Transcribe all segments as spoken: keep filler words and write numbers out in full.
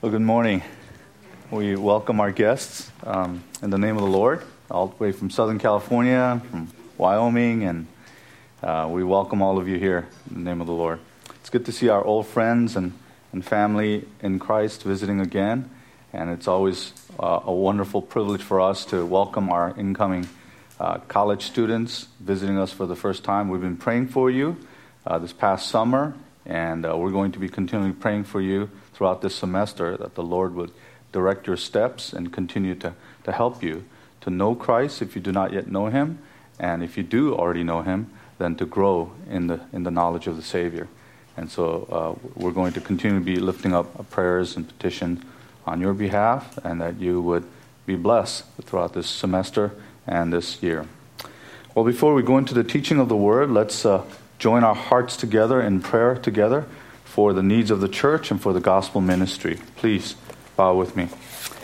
Well, good morning. We welcome our guests um, in the name of the Lord, all the way from Southern California, from Wyoming, and uh, we welcome all of you here in the name of the Lord. It's good to see our old friends and, and family in Christ visiting again, and it's always uh, a wonderful privilege for us to welcome our incoming uh, college students visiting us for the first time. We've been praying for you uh, this past summer, and uh, we're going to be continually praying for you throughout this semester, that the Lord would direct your steps and continue to, to help you to know Christ if you do not yet know Him, and if you do already know Him, then to grow in the in the knowledge of the Savior. And so uh, we're going to continue to be lifting up prayers and petitions on your behalf, and that you would be blessed throughout this semester and this year. Well, before we go into the teaching of the Word, let's uh, join our hearts together in prayer together for the needs of the church and for the gospel ministry. Please bow with me.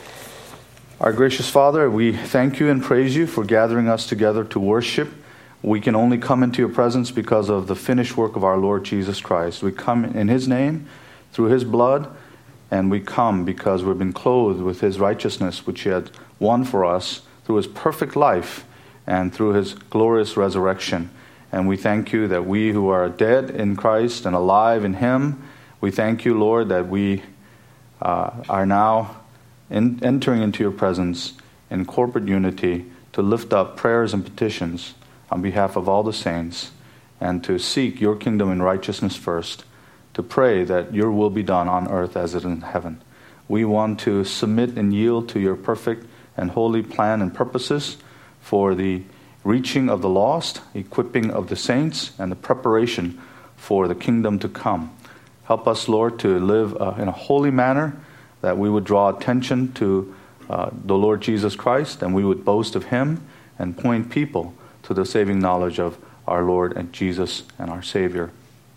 Our gracious Father, we thank you and praise you for gathering us together to worship. We can only come into your presence because of the finished work of our Lord Jesus Christ. We come in His name, through His blood, and we come because we've been clothed with His righteousness, which He had won for us through His perfect life and through His glorious resurrection. And we thank you that we who are dead in Christ and alive in Him, we thank you, Lord, that we uh, are now in, entering into your presence in corporate unity to lift up prayers and petitions on behalf of all the saints, and to seek your kingdom and righteousness first, to pray that your will be done on earth as it is in heaven. We want to submit and yield to your perfect and holy plan and purposes for the reaching of the lost, equipping of the saints, and the preparation for the kingdom to come. Help us, Lord, to live uh, in a holy manner, that we would draw attention to uh, the Lord Jesus Christ, and we would boast of Him and point people to the saving knowledge of our Lord and Jesus and our Savior.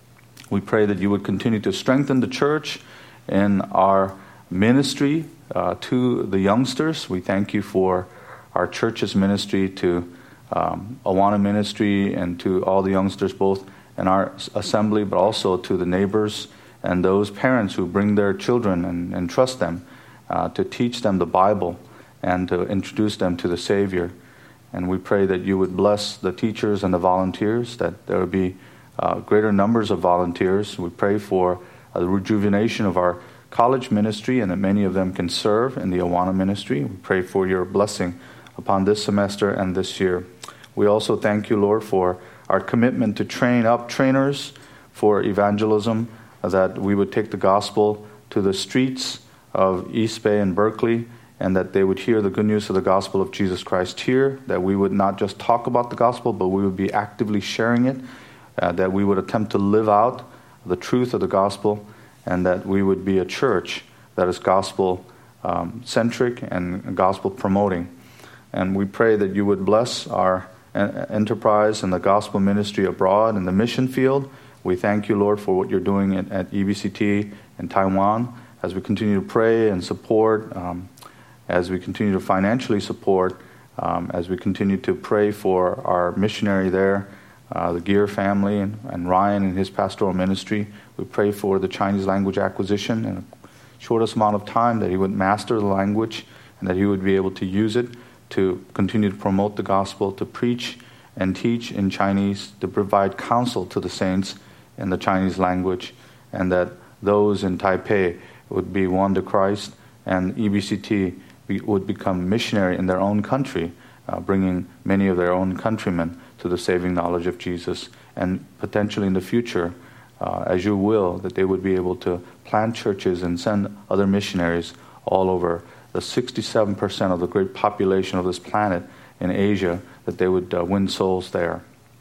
We pray that you would continue to strengthen the church in our ministry uh, to the youngsters. We thank you for our church's ministry to Um, Awana ministry and to all the youngsters, both in our assembly, but also to the neighbors and those parents who bring their children and, and trust them uh, to teach them the Bible and to introduce them to the Savior. And we pray that you would bless the teachers and the volunteers, that there would be uh, greater numbers of volunteers. We pray for uh, the rejuvenation of our college ministry, and that many of them can serve in the Awana ministry. We pray for your blessing upon this semester and this year. We also thank you, Lord, for our commitment to train up trainers for evangelism, that we would take the gospel to the streets of East Bay and Berkeley, and that they would hear the good news of the gospel of Jesus Christ here, that we would not just talk about the gospel, but we would be actively sharing it, uh, that we would attempt to live out the truth of the gospel, and that we would be a church that is gospel-centric um, and gospel-promoting. And we pray that you would bless our enterprise and the gospel ministry abroad in the mission field. We thank you, Lord, for what you're doing at, at E B C T in Taiwan, as we continue to pray and support, um, as we continue to financially support, um, as we continue to pray for our missionary there, uh, the Gear family, and, and Ryan and his pastoral ministry. We pray for the Chinese language acquisition in a shortest amount of time, that he would master the language and that he would be able to use it to continue to promote the gospel, to preach and teach in Chinese, to provide counsel to the saints in the Chinese language, and that those in Taipei would be won to Christ, and E B C T be, would become missionary in their own country, uh, bringing many of their own countrymen to the saving knowledge of Jesus, and potentially in the future, uh, as you will, that they would be able to plant churches and send other missionaries all over the sixty-seven percent of the great population of this planet in Asia, that they would uh, win souls there.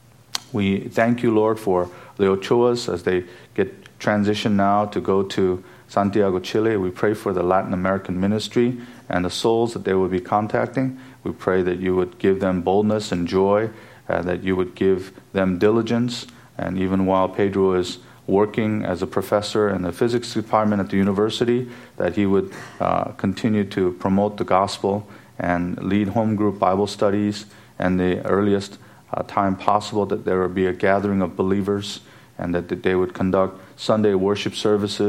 We thank you, Lord, for the Ochoas as they get transitioned now to go to Santiago, Chile. We pray for the Latin American ministry and the souls that they will be contacting. We pray that you would give them boldness and joy, uh, that you would give them diligence, and even while Pedro is working as a professor in the physics department at the university, that he would uh, continue to promote the gospel and lead home group Bible studies, and the earliest uh, time possible that there would be a gathering of believers, and that, that they would conduct Sunday worship services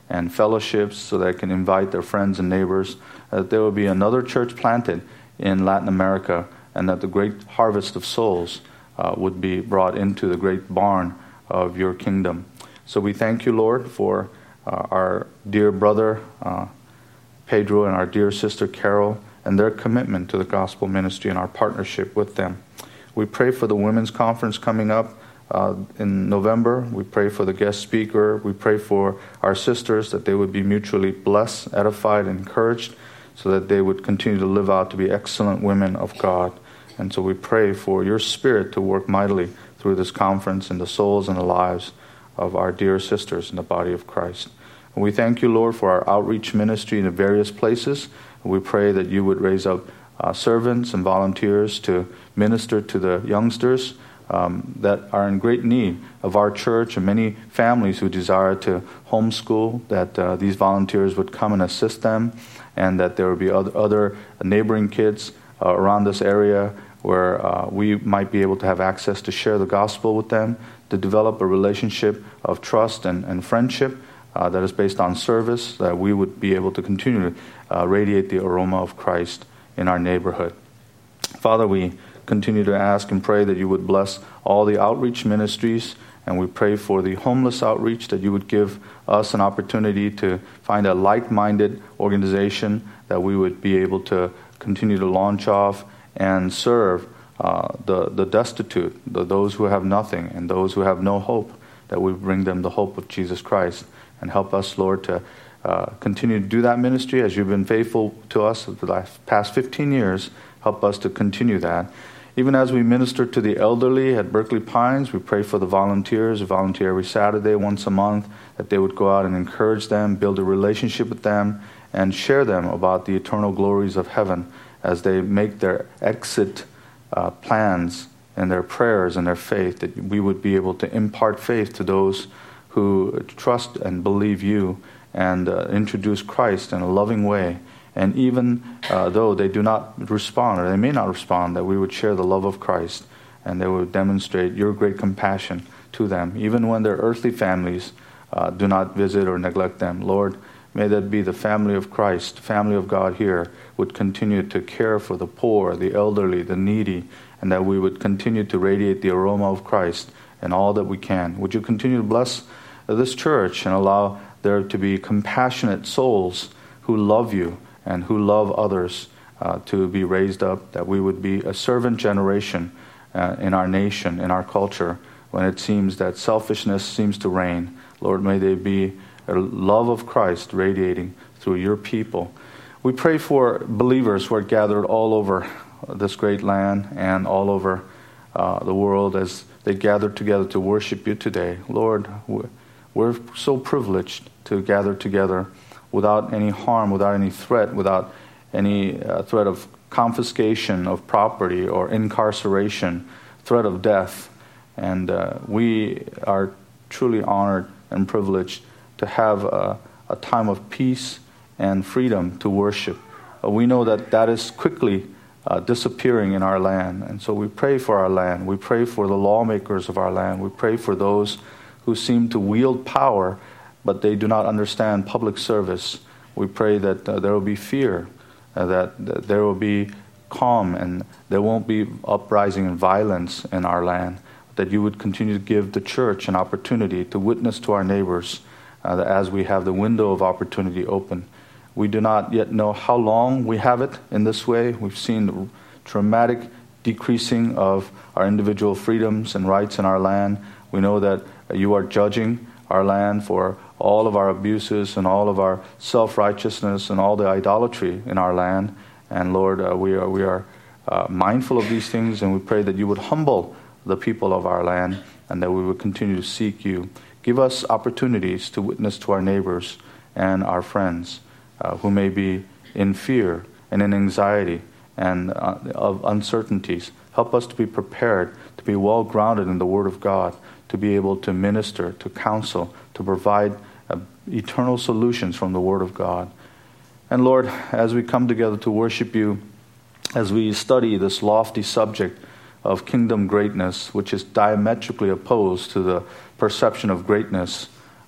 and fellowships so they can invite their friends and neighbors, that there will be another church planted in Latin America, and that the great harvest of souls uh, would be brought into the great barn of your kingdom. So we thank you, Lord, for uh, our dear brother uh, Pedro and our dear sister Carol and their commitment to the gospel ministry and our partnership with them. We pray for the women's conference coming up uh, in November. We pray for the guest speaker. We pray for our sisters that they would be mutually blessed, edified, and encouraged, so that they would continue to live out to be excellent women of God. And so we pray for your Spirit to work mightily through this conference in the souls and the lives of our dear sisters in the body of Christ. And we thank you, Lord, for our outreach ministry in the various places. And we pray that you would raise up uh, servants and volunteers to minister to the youngsters um, that are in great need of our church, and many families who desire to homeschool, that uh, these volunteers would come and assist them, and that there would be other, other neighboring kids uh, around this area where uh, we might be able to have access to share the gospel with them, to develop a relationship of trust and, and friendship uh, that is based on service, that we would be able to continue to uh, radiate the aroma of Christ in our neighborhood. Father, we continue to ask and pray that you would bless all the outreach ministries, and we pray for the homeless outreach, that you would give us an opportunity to find a like-minded organization that we would be able to continue to launch off and serve uh, the, the destitute, the, those who have nothing and those who have no hope, that we bring them the hope of Jesus Christ. And help us, Lord, to uh, continue to do that ministry as you've been faithful to us for the last, past fifteen years. Help us to continue that. Even as we minister to the elderly at Berkeley Pines, we pray for the volunteers who volunteer every Saturday, once a month, that they would go out and encourage them, build a relationship with them, and share them about the eternal glories of heaven as they make their exit uh, plans and their prayers and their faith, that we would be able to impart faith to those who trust and believe you, and uh, introduce Christ in a loving way. And even uh, though they do not respond, or they may not respond, that we would share the love of Christ, and they would demonstrate your great compassion to them, even when their earthly families uh, do not visit or neglect them. Lord, may that be the family of Christ, family of God here, would continue to care for the poor, the elderly, the needy, and that we would continue to radiate the aroma of Christ in all that we can. Would you continue to bless this church and allow there to be compassionate souls who love you and who love others uh, to be raised up, that we would be a servant generation uh, in our nation, in our culture, when it seems that selfishness seems to reign. Lord, may they be a love of Christ radiating through your people. We pray for believers who are gathered all over this great land and all over uh, the world as they gather together to worship you today. Lord, we're so privileged to gather together without any harm, without any threat, without any uh, threat of confiscation of property or incarceration, threat of death. And uh, we are truly honored and privileged to have a, a time of peace and freedom to worship. Uh, we know that that is quickly uh, disappearing in our land. And so we pray for our land. We pray for the lawmakers of our land. We pray for those who seem to wield power, but they do not understand public service. We pray that uh, there will be fear, uh, that, that there will be calm, and there won't be uprising and violence in our land, that you would continue to give the church an opportunity to witness to our neighbors uh, as we have the window of opportunity open. We do not yet know how long we have it in this way. We've seen dramatic decreasing of our individual freedoms and rights in our land. We know that you are judging our land for all of our abuses and all of our self-righteousness and all the idolatry in our land. And Lord, uh, we are we are uh, mindful of these things, and we pray that you would humble the people of our land and that we would continue to seek you. Give us opportunities to witness to our neighbors and our friends uh, who may be in fear and in anxiety and uh, of uncertainties. Help us to be prepared, to be well grounded in the Word of God, to be able to minister, to counsel, to provide uh, eternal solutions from the Word of God. And Lord, as we come together to worship you, as we study this lofty subject of kingdom greatness, which is diametrically opposed to the perception of greatness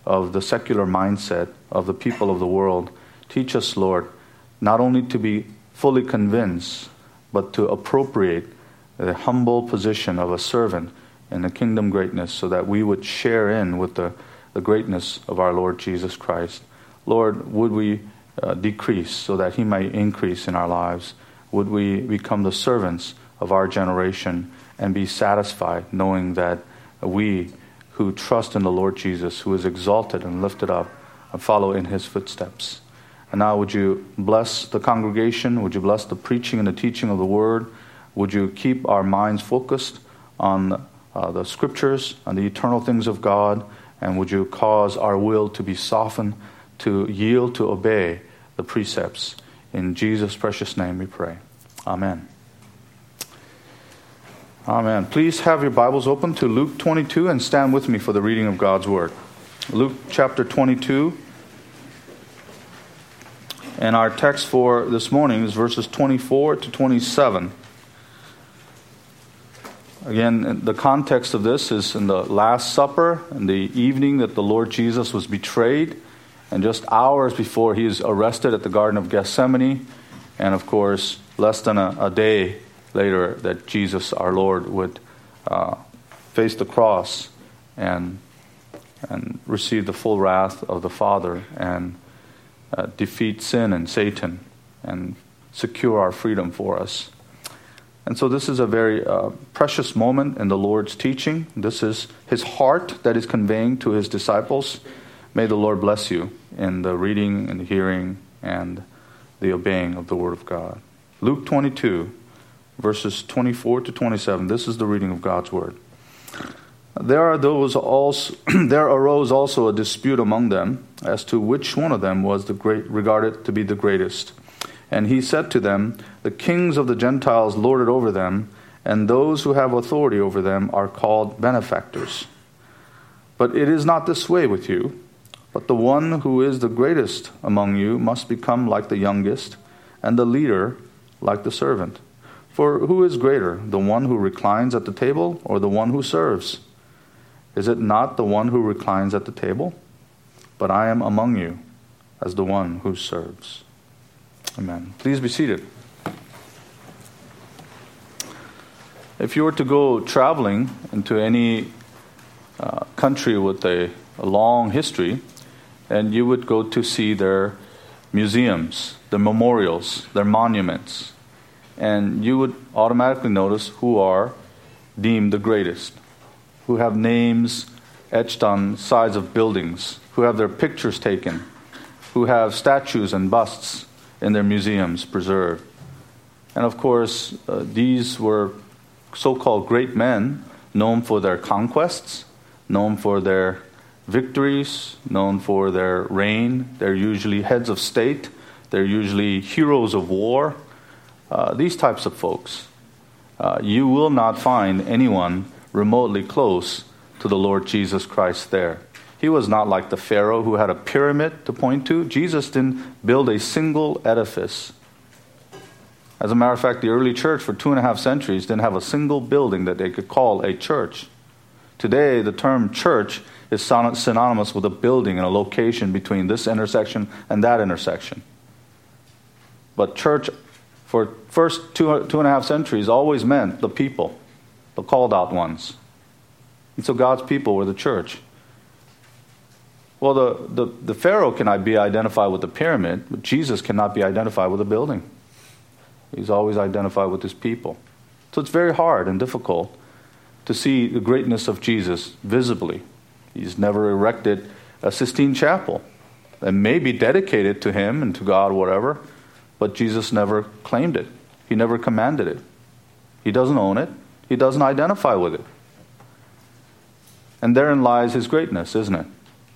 of the secular mindset of the people of the world. Teach us, Lord, not only to be fully convinced, but to appropriate the humble position of a servant in the kingdom greatness so that we would share in with the, the greatness of our Lord Jesus Christ. Lord, would we uh, decrease so that he might increase in our lives? Would we become the servants of our generation and be satisfied knowing that we who trust in the Lord Jesus, who is exalted and lifted up, and follow in his footsteps. And now would you bless the congregation? Would you bless the preaching and the teaching of the word? Would you keep our minds focused on uh, the scriptures, on the eternal things of God? And would you cause our will to be softened, to yield, to obey the precepts? In Jesus' precious name we pray. Amen. Amen. Please have your Bibles open to Luke twenty-two and stand with me for the reading of God's Word. Luke chapter twenty-two. And our text for this morning is verses twenty-four to twenty-seven. Again, the context of this is in the Last Supper, in the evening that the Lord Jesus was betrayed, and just hours before he is arrested at the Garden of Gethsemane, and of course, less than a, a day later that Jesus, our Lord, would uh, face the cross and and receive the full wrath of the Father and uh, defeat sin and Satan and secure our freedom for us. And so this is a very uh, precious moment in the Lord's teaching. This is his heart that is conveying to his disciples. May the Lord bless you in the reading and the hearing and the obeying of the Word of God. Luke twenty-two, verses twenty-four to twenty-seven. This is the reading of God's Word. There are those also. There arose also a dispute among them as to which one of them was the great, regarded to be the greatest. And he said to them, "The kings of the Gentiles lord it over them, and those who have authority over them are called benefactors. But it is not this way with you. But the one who is the greatest among you must become like the youngest, and the leader like the servant. For who is greater, the one who reclines at the table or the one who serves? Is it not the one who reclines at the table? But I am among you as the one who serves." Amen. Please be seated. If you were to go traveling into any uh, country with a, a long history, and you would go to see their museums, their memorials, their monuments, and you would automatically notice who are deemed the greatest, who have names etched on sides of buildings, who have their pictures taken, who have statues and busts in their museums preserved. And of course, uh, these were so-called great men, known for their conquests, known for their victories, known for their reign. They're usually heads of state. They're usually heroes of war. Uh, these types of folks. Uh, you will not find anyone remotely close to the Lord Jesus Christ there. He was not like the Pharaoh who had a pyramid to point to. Jesus didn't build a single edifice. As a matter of fact, the early church for two and a half centuries didn't have a single building that they could call a church. Today, the term church is synonymous with a building and a location between this intersection and that intersection. But church, for first two, two and a half centuries, always meant the people, the called out ones. And so God's people were the church. Well, the, the, the Pharaoh cannot be identified with the pyramid, but Jesus cannot be identified with a building. He's always identified with his people. So it's very hard and difficult to see the greatness of Jesus visibly. He's never erected a Sistine Chapel that may be dedicated to him and to God, whatever, but Jesus never claimed it. He never commanded it. He doesn't own it. He doesn't identify with it. And therein lies his greatness, isn't it?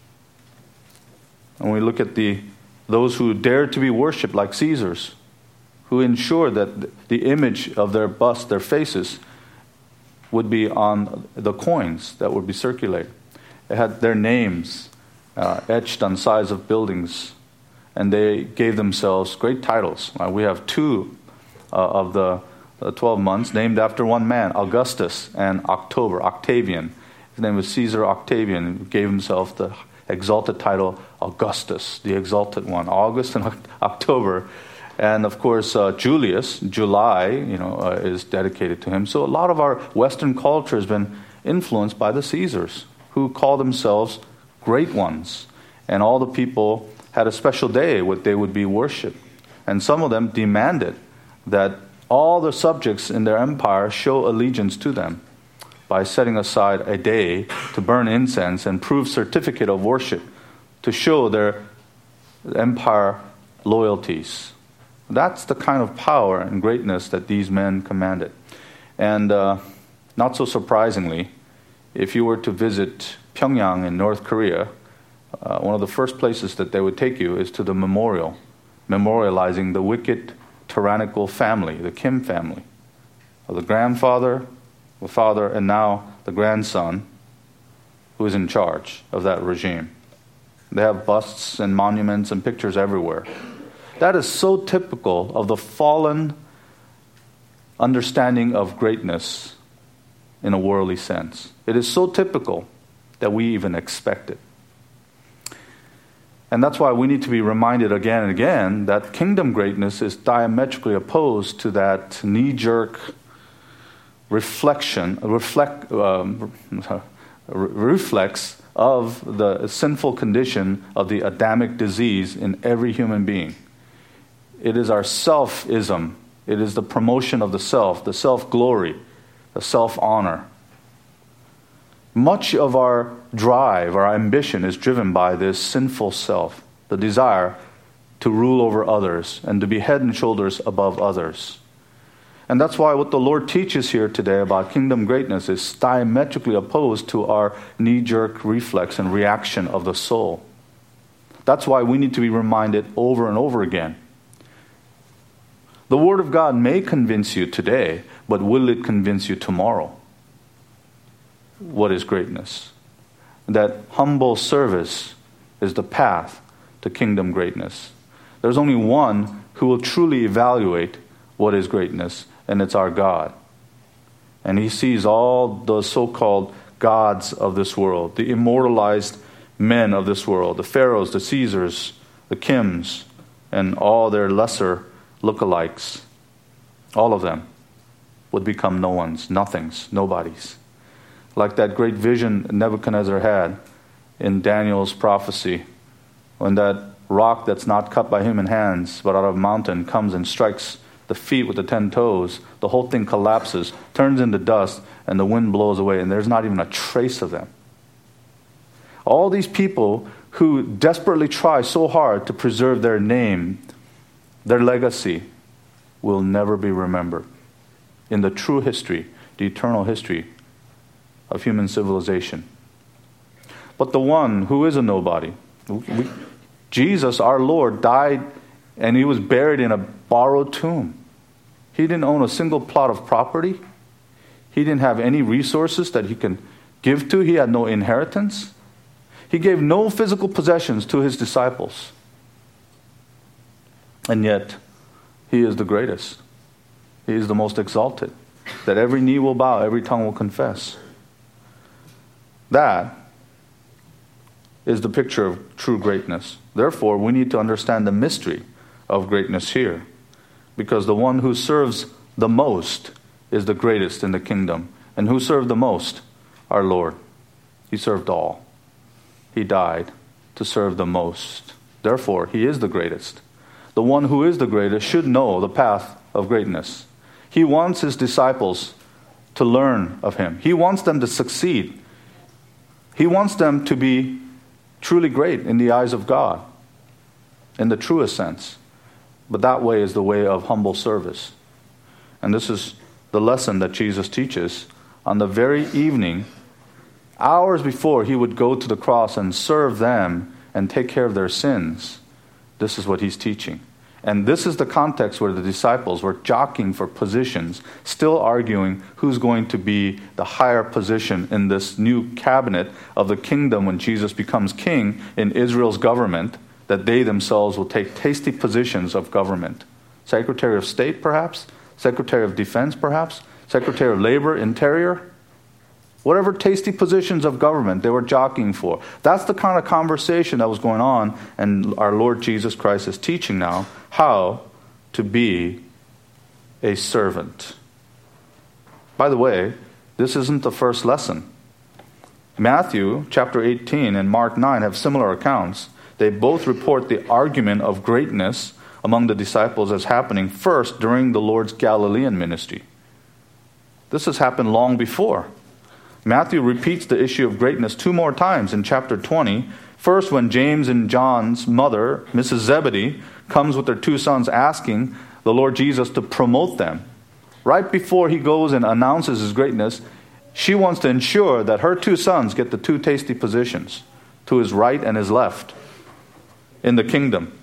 And we look at the those who dared to be worshipped like Caesars, who ensured that the image of their bust, their faces, would be on the coins that would be circulated. They had their names uh, etched on sides of buildings, and they gave themselves great titles. Uh, we have two uh, of the uh, twelve months named after one man, Augustus and October, Octavian. His name was Caesar Octavian, who gave himself the exalted title, Augustus, the exalted one. August and October. And of course, uh, Julius, July, you know, uh, is dedicated to him. So a lot of our Western culture has been influenced by the Caesars, who call themselves great ones. And all the people had a special day what they would be worshipped. And some of them demanded that all the subjects in their empire show allegiance to them by setting aside a day to burn incense and prove certificate of worship to show their empire loyalties. That's the kind of power and greatness that these men commanded. And uh, not so surprisingly, if you were to visit Pyongyang in North Korea, uh, one of the first places that they would take you is to the memorial, memorializing the wicked, tyrannical family, the Kim family, of the grandfather, the father, and now the grandson who is in charge of that regime. They have busts and monuments and pictures everywhere. That is so typical of the fallen understanding of greatness in a worldly sense. It is so typical that we even expect it. And that's why we need to be reminded again and again that kingdom greatness is diametrically opposed to that knee-jerk reflection, reflect, um, reflex of the sinful condition of the Adamic disease in every human being. It is our self-ism. It is the promotion of the self, the self-glory, the self-honor. Much of our drive, our ambition is driven by this sinful self, the desire to rule over others and to be head and shoulders above others. And that's why what the Lord teaches here today about kingdom greatness is diametrically opposed to our knee-jerk reflex and reaction of the soul. That's why we need to be reminded over and over again. The Word of God may convince you today, but will it convince you tomorrow? What is greatness? That humble service is the path to kingdom greatness. There's only one who will truly evaluate what is greatness, and it's our God. And He sees all the so-called gods of this world, the immortalized men of this world, the pharaohs, the Caesars, the Kims, and all their lesser lookalikes. All of them would become no ones, nothings, nobodies. Like that great vision Nebuchadnezzar had in Daniel's prophecy, when that rock that's not cut by human hands, but out of a mountain, comes and strikes the feet with the ten toes, the whole thing collapses, turns into dust, and the wind blows away, and there's not even a trace of them. All these people who desperately try so hard to preserve their name, their legacy, will never be remembered in the true history, the eternal history of human civilization. But the one who is a nobody, we, Jesus, our Lord, died and He was buried in a borrowed tomb. He didn't own a single plot of property. He didn't have any resources that He can give to. He had no inheritance. He gave no physical possessions to His disciples. And yet, He is the greatest. He is the most exalted. That every knee will bow, every tongue will confess. That is the picture of true greatness. Therefore, we need to understand the mystery of greatness here. Because the one who serves the most is the greatest in the kingdom. And who served the most? Our Lord. He served all. He died to serve the most. Therefore, He is the greatest. The one who is the greatest should know the path of greatness. He wants His disciples to learn of Him. He wants them to succeed. He wants them to be truly great in the eyes of God, in the truest sense. But that way is the way of humble service. And this is the lesson that Jesus teaches on the very evening, hours before He would go to the cross and serve them and take care of their sins. This is what He's teaching. And this is the context where the disciples were jockeying for positions, still arguing who's going to be the higher position in this new cabinet of the kingdom when Jesus becomes king in Israel's government, that they themselves will take tasty positions of government. Secretary of State, perhaps? Secretary of Defense, perhaps? Secretary of Labor, Interior? Whatever tasty positions of government they were jockeying for. That's the kind of conversation that was going on, and our Lord Jesus Christ is teaching now how to be a servant. By the way, this isn't the first lesson. Matthew chapter eighteen and Mark nine have similar accounts. They both report the argument of greatness among the disciples as happening first during the Lord's Galilean ministry. This has happened long before. Matthew repeats the issue of greatness two more times in chapter twenty. First, when James and John's mother, Missus Zebedee, comes with their two sons asking the Lord Jesus to promote them. Right before he goes and announces his greatness, she wants to ensure that her two sons get the two tasty positions, to his right and his left, in the kingdom.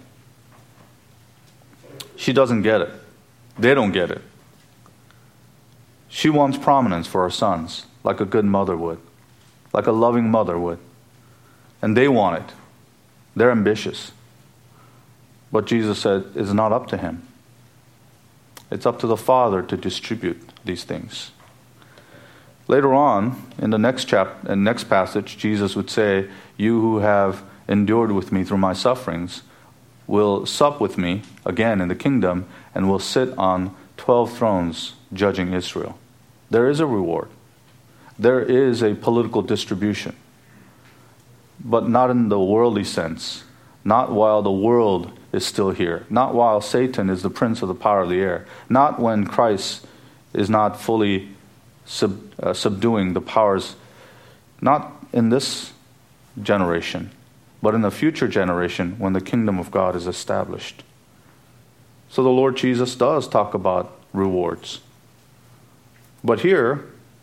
She doesn't get it. They don't get it. She wants prominence for her sons, like a good mother would, like a loving mother would. And they want it. They're ambitious. But Jesus said it's not up to him. It's up to the Father to distribute these things. Later on, in the next chapter, in the next passage, Jesus would say, "You who have endured with me through my sufferings will sup with me again in the kingdom and will sit on twelve thrones judging Israel." There is a reward. There is a political distribution. But not in the worldly sense. Not while the world is still here. Not while Satan is the prince of the power of the air. Not when Christ is not fully sub, uh, subduing the powers. Not in this generation, but in the future generation when the kingdom of God is established. So the Lord Jesus does talk about rewards. But here,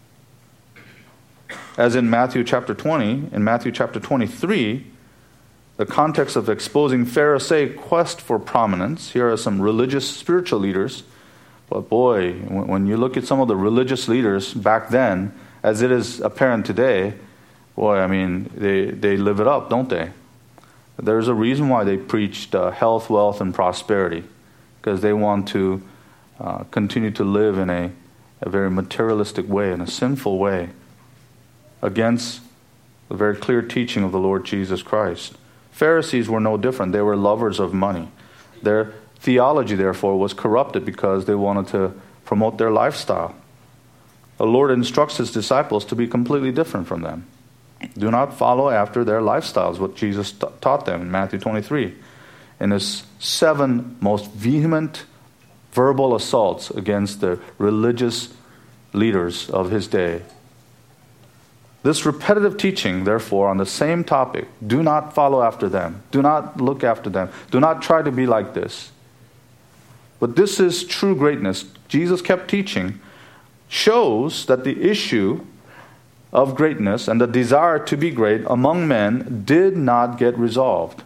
as in Matthew chapter twenty, in Matthew chapter twenty-three, the context of exposing Pharisaic quest for prominence, here are some religious spiritual leaders. But boy, when you look at some of the religious leaders back then, as it is apparent today, boy, I mean, they, they live it up, don't they? There's a reason why they preached uh, health, wealth, and prosperity, because they want to uh, continue to live in a, a very materialistic way, in a sinful way, against the very clear teaching of the Lord Jesus Christ. Pharisees were no different. They were lovers of money. Their theology, therefore, was corrupted because they wanted to promote their lifestyle. The Lord instructs his disciples to be completely different from them. Do not follow after their lifestyles, what Jesus t- taught them in Matthew twenty-three. In his seven most vehement verbal assaults against the religious leaders of his day. This repetitive teaching, therefore, on the same topic, do not follow after them. Do not look after them. Do not try to be like this. But this is true greatness. Jesus kept teaching, shows that the issue of greatness and the desire to be great among men did not get resolved.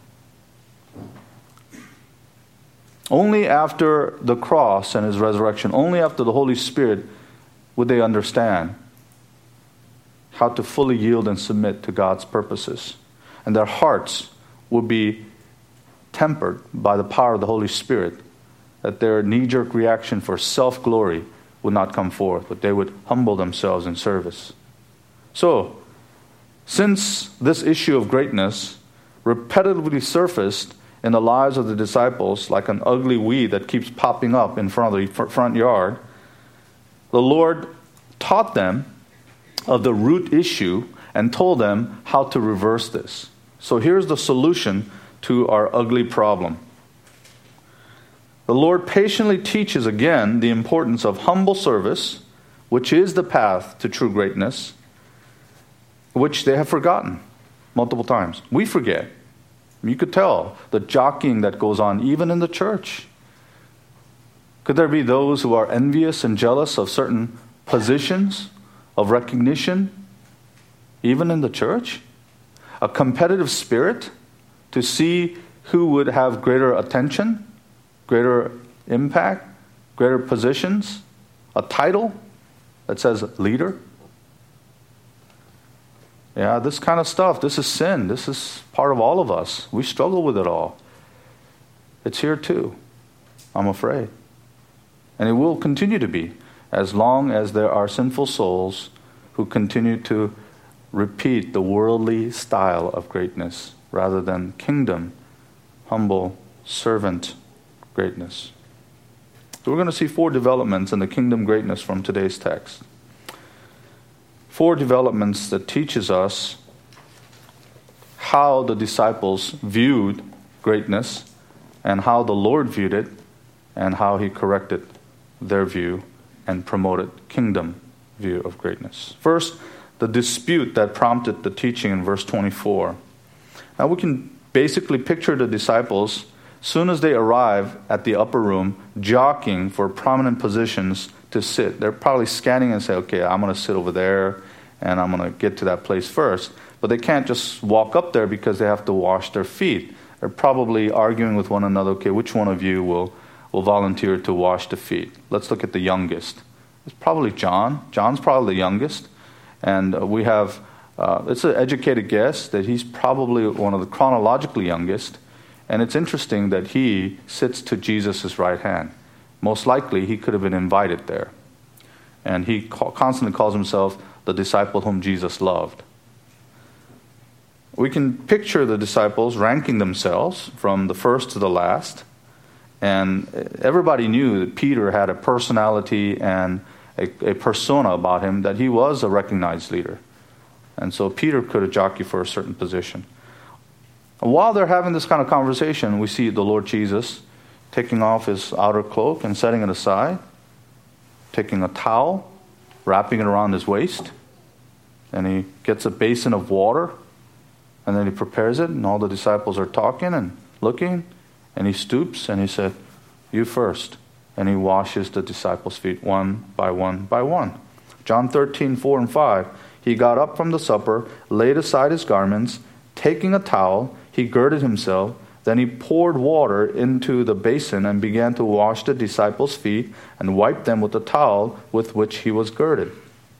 Only after the cross and his resurrection, only after the Holy Spirit would they understand how to fully yield and submit to God's purposes. And their hearts would be tempered by the power of the Holy Spirit, that their knee-jerk reaction for self-glory would not come forth, but they would humble themselves in service. So, since this issue of greatness repetitively surfaced in the lives of the disciples like an ugly weed that keeps popping up in front of the front yard, the Lord taught them of the root issue and told them how to reverse this. So here's the solution to our ugly problem. The Lord patiently teaches again the importance of humble service, which is the path to true greatness, which they have forgotten multiple times. We forget. You could tell the jockeying that goes on even in the church. Could there be those who are envious and jealous of certain positions of recognition, even in the church? A competitive spirit to see who would have greater attention, greater impact, greater positions, a title that says leader. Yeah, this kind of stuff, this is sin. This is part of all of us. We struggle with it all. It's here too, I'm afraid. And it will continue to be as long as there are sinful souls who continue to repeat the worldly style of greatness rather than kingdom, humble, servant greatness. So we're going to see four developments in the kingdom greatness from today's text. Four developments that teaches us how the disciples viewed greatness and how the Lord viewed it and how he corrected their view and promoted kingdom view of greatness. First, the dispute that prompted the teaching in verse twenty-four. Now we can basically picture the disciples, soon as they arrive at the upper room, jockeying for prominent positions to sit. They're probably scanning and say, okay, I'm going to sit over there and I'm going to get to that place first. But they can't just walk up there because they have to wash their feet. They're probably arguing with one another, okay, which one of you will, will volunteer to wash the feet? Let's look at the youngest. It's probably John. John's probably the youngest. And uh, we have, uh, it's an educated guess that he's probably one of the chronologically youngest. And it's interesting that he sits to Jesus' right hand. Most likely he could have been invited there. And he ca- constantly calls himself the disciple whom Jesus loved. We can picture the disciples ranking themselves from the first to the last. And everybody knew that Peter had a personality and a, a persona about him, that he was a recognized leader. And so Peter could have jockeyed for a certain position. And while they're having this kind of conversation, we see the Lord Jesus taking off his outer cloak and setting it aside, taking a towel, wrapping it around his waist, and he gets a basin of water, and then he prepares it, and all the disciples are talking and looking, and he stoops and he said, you first. And he washes the disciples' feet one by one by one. John thirteen, four and five. He got up from the supper, laid aside his garments, taking a towel, he girded himself, then he poured water into the basin and began to wash the disciples' feet and wiped them with the towel with which he was girded.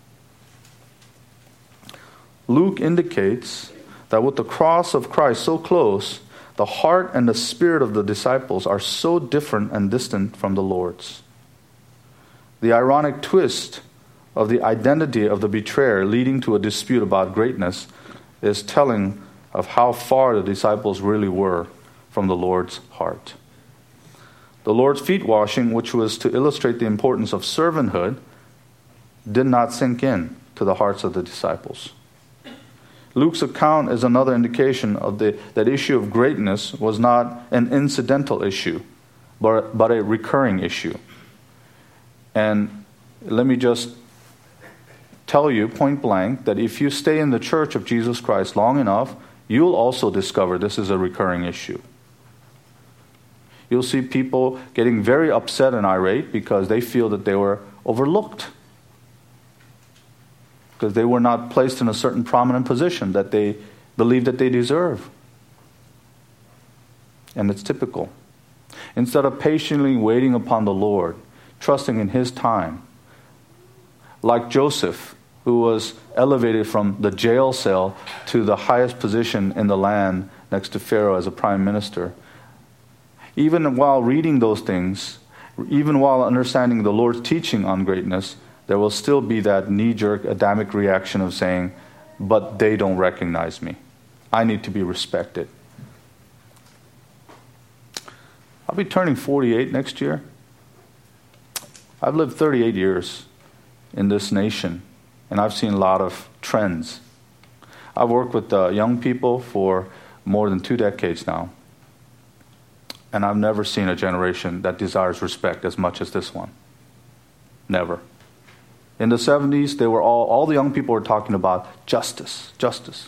Luke indicates that with the cross of Christ so close, the heart and the spirit of the disciples are so different and distant from the Lord's. The ironic twist of the identity of the betrayer leading to a dispute about greatness is telling of how far the disciples really were from the Lord's heart. The Lord's feet washing, which was to illustrate the importance of servanthood, did not sink in to the hearts of the disciples. Luke's account is another indication of the that issue of greatness was not an incidental issue, but, but a recurring issue. And let me just tell you point blank that if you stay in the church of Jesus Christ long enough, you'll also discover this is a recurring issue. You'll see people getting very upset and irate because they feel that they were overlooked, because they were not placed in a certain prominent position that they believe that they deserve. And it's typical. Instead of patiently waiting upon the Lord, trusting in his time, like Joseph, who was elevated from the jail cell to the highest position in the land next to Pharaoh as a prime minister, even while reading those things, even while understanding the Lord's teaching on greatness, there will still be that knee-jerk Adamic reaction of saying, but they don't recognize me. I need to be respected. I'll be turning forty-eight next year. I've lived thirty-eight years in this nation, and I've seen a lot of trends. I've worked with uh, young people for more than two decades now, and I've never seen a generation that desires respect as much as this one. Never. In the seventies, they were all, all the young people were talking about justice, justice.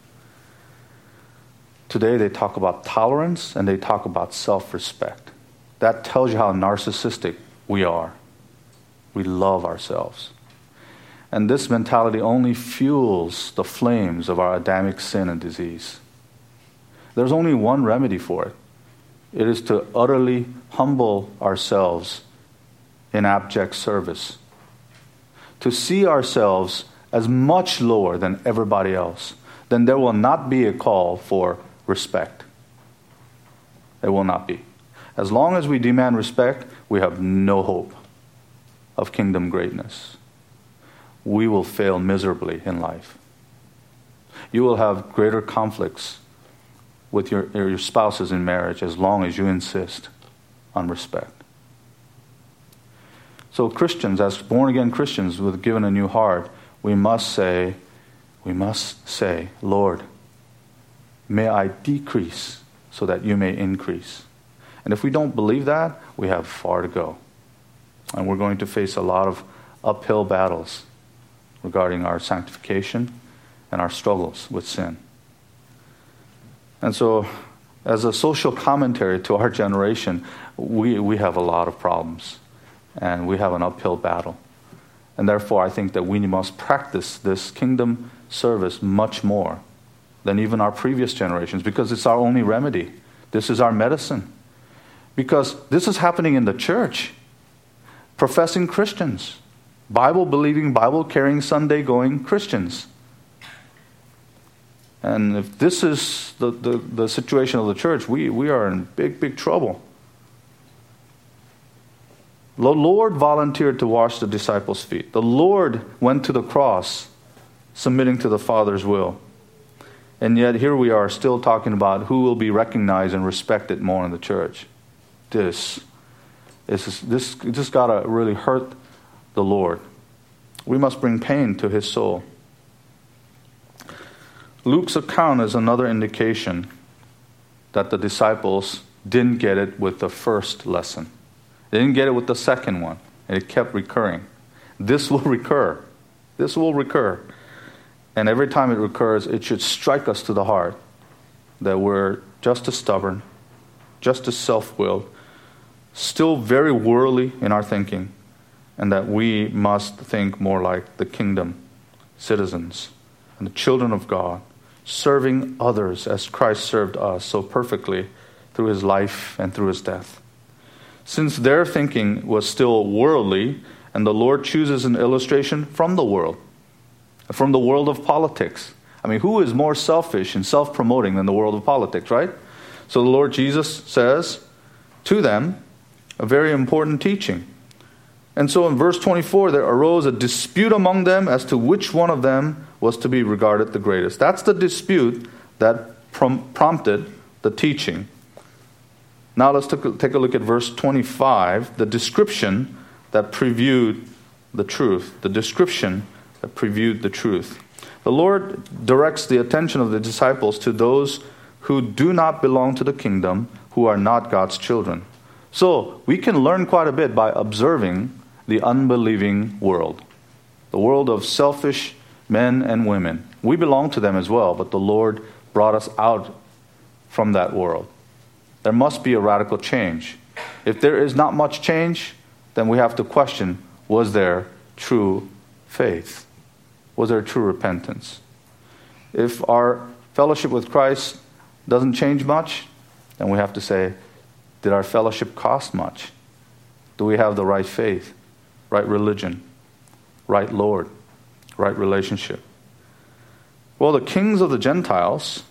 Today, they talk about tolerance and they talk about self-respect. That tells you how narcissistic we are. We love ourselves. And this mentality only fuels the flames of our Adamic sin and disease. There's only one remedy for it. It is to utterly humble ourselves in abject service. To see ourselves as much lower than everybody else, then there will not be a call for respect. There will not be. As long as we demand respect, we have no hope of kingdom greatness. we will fail miserably in life. You will have greater conflicts with your, your spouses in marriage as long as you insist on respect. So Christians, as born-again Christians with given a new heart, we must say, we must say, Lord, may I decrease so that you may increase. And if we don't believe that, we have far to go. And we're going to face a lot of uphill battles regarding our sanctification and our struggles with sin. And so, as a social commentary to our generation, we, we have a lot of problems. And we have an uphill battle. And therefore, I think that we must practice this kingdom service much more than even our previous generations, because it's our only remedy. This is our medicine. Because this is happening in the church. Professing Christians. Bible-believing, Bible-carrying, Sunday-going Christians. And if this is the, the, the situation of the church, we, we are in big, big trouble. The Lord volunteered to wash the disciples' feet. The Lord went to the cross, submitting to the Father's will. And yet here we are still talking about who will be recognized and respected more in the church. This, this, this just got to really hurt the Lord. We must bring pain to his soul. Luke's account is another indication that the disciples didn't get it with the first lesson. They didn't get it with the second one, and it kept recurring. This will recur. This will recur. And every time it recurs, it should strike us to the heart that we're just as stubborn, just as self-willed, still very worldly in our thinking, and that we must think more like the kingdom citizens and the children of God, serving others as Christ served us so perfectly through his life and through his death. Since their thinking was still worldly, and the Lord chooses an illustration from the world, from the world of politics. I mean, who is more selfish and self-promoting than the world of politics, right? So the Lord Jesus says to them a very important teaching. And so in verse twenty-four, there arose a dispute among them as to which one of them was to be regarded the greatest. That's the dispute that prom- prompted the teaching. Now let's take a, take a look at verse twenty-five, the description that previewed the truth. The description that previewed the truth. The Lord directs the attention of the disciples to those who do not belong to the kingdom, who are not God's children. So we can learn quite a bit by observing the unbelieving world. The world of selfish men and women. We belong to them as well, but the Lord brought us out from that world. There must be a radical change. If there is not much change, then we have to question, was there true faith? Was there true repentance? If our fellowship with Christ doesn't change much, then we have to say, did our fellowship cost much? Do we have the right faith, right religion, right Lord, right relationship? Well, the kings of the Gentiles,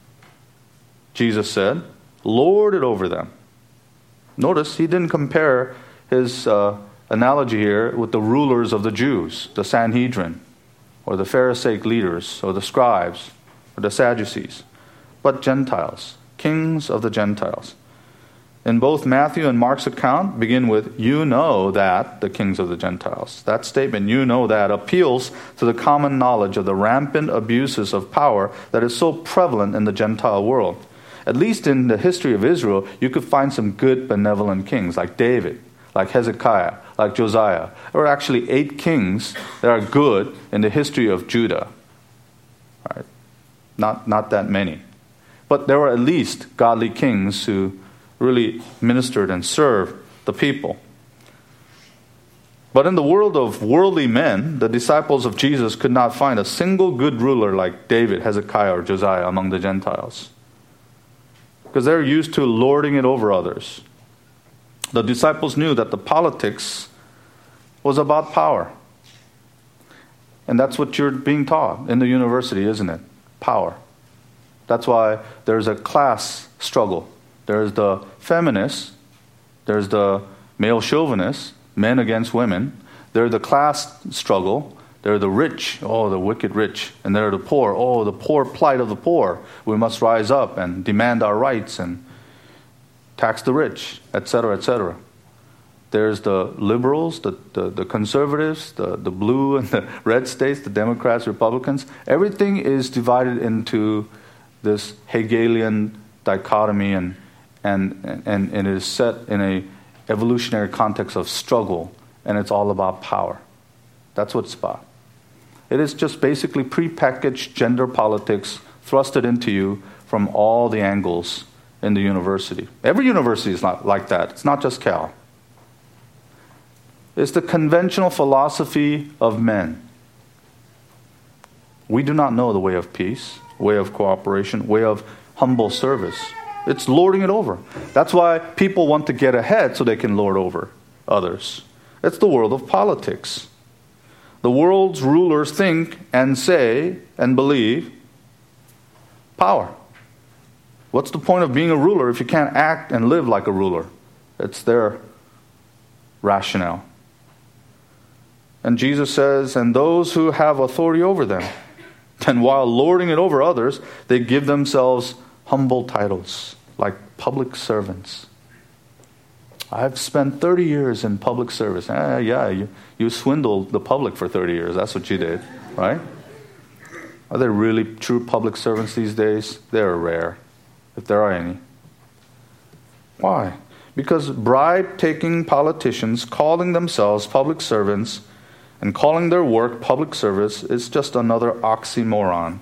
Jesus said, lord it over them. Notice he didn't compare his uh, analogy here with the rulers of the Jews, the Sanhedrin, or the Pharisaic leaders, or the scribes, or the Sadducees, but Gentiles, kings of the Gentiles. In both Matthew and Mark's account begin with, you know that, the kings of the Gentiles. That statement, you know that, appeals to the common knowledge of the rampant abuses of power that is so prevalent in the Gentile world. At least in the history of Israel, you could find some good, benevolent kings, like David, like Hezekiah, like Josiah. There are actually eight kings that are good in the history of Judah. All right. Not, not that many. But there were at least godly kings who really ministered and served the people. But in the world of worldly men, the disciples of Jesus could not find a single good ruler like David, Hezekiah, or Josiah among the Gentiles. Because they're used to lording it over others. The disciples knew that the politics was about power. And that's what you're being taught in the university, isn't it? Power. That's why there's a class struggle. There's the feminists, there's the male chauvinists, men against women. There's the class struggle There are the rich, oh, the wicked rich. And there are the poor, oh, the poor plight of the poor. We must rise up and demand our rights and tax the rich, et cetera, et cetera. There's the liberals, the, the, the conservatives, the, the blue and the red states, the Democrats, Republicans. Everything is divided into this Hegelian dichotomy, and and and, and it is set in a evolutionary context of struggle, and it's all about power. That's what it's about. It is just basically prepackaged gender politics thrusted into you from all the angles in the university. Every university is not like that. It's not just Cal. It's the conventional philosophy of men. We do not know the way of peace, way of cooperation, way of humble service. It's lording it over. That's why people want to get ahead so they can lord over others. It's the world of politics. The world's rulers think and say and believe power. What's the point of being a ruler if you can't act and live like a ruler? It's their rationale. And Jesus says, and those who have authority over them, and while lording it over others, they give themselves humble titles, like public servants. I've spent thirty years in public service. Eh, yeah, you, you swindled the public for thirty years. That's what you did, right? Are there really true public servants these days? They're rare, if there are any. Why? Because bribe-taking politicians calling themselves public servants and calling their work public service is just another oxymoron.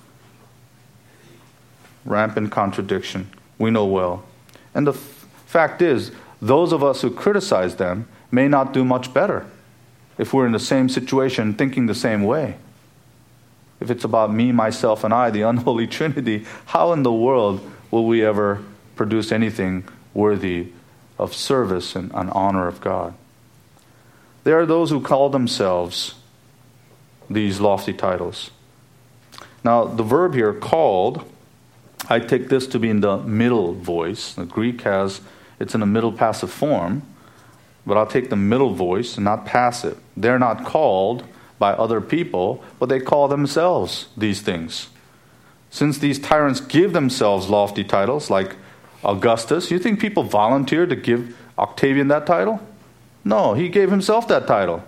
Rampant contradiction. We know well. And the f- fact is, those of us who criticize them may not do much better if we're in the same situation, thinking the same way. If it's about me, myself, and I, the unholy trinity, how in the world will we ever produce anything worthy of service and, and honor of God? There are those who call themselves these lofty titles. Now, the verb here, called, I take this to be in the middle voice. The Greek has, it's in a middle passive form, but I'll take the middle voice and not passive. They're not called by other people, but they call themselves these things. Since these tyrants give themselves lofty titles, like Augustus, you think people volunteered to give Octavian that title? No, he gave himself that title.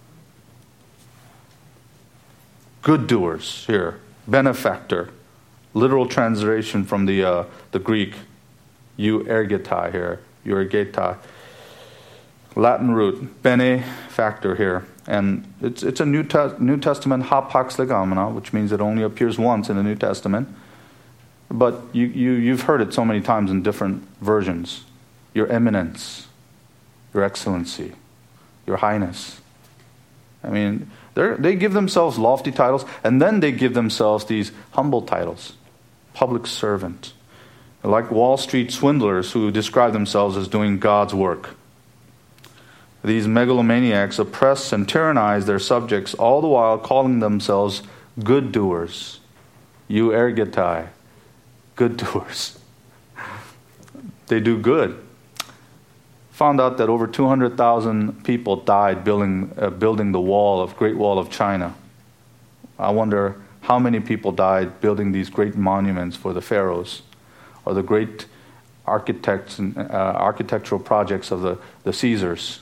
Good doers here, benefactor. Literal translation from the uh, the Greek, euergetai here, euergetai. Latin root, benefactor here. And it's it's a New, Te- New Testament hapax legomena, which means it only appears once in the New Testament. But you, you, you've heard it so many times in different versions. Your eminence, your excellency, your highness. I mean, they they give themselves lofty titles, and then they give themselves these humble titles. Public servant. Like Wall Street swindlers who describe themselves as doing God's work. These megalomaniacs oppress and tyrannize their subjects, all the while calling themselves good doers. Euergetai. Good doers. They do good. Found out that over two hundred thousand people died building, uh, building the wall of Great Wall of China. I wonder how many people died building these great monuments for the pharaohs, or the great architects and uh, architectural projects of the, the Caesars,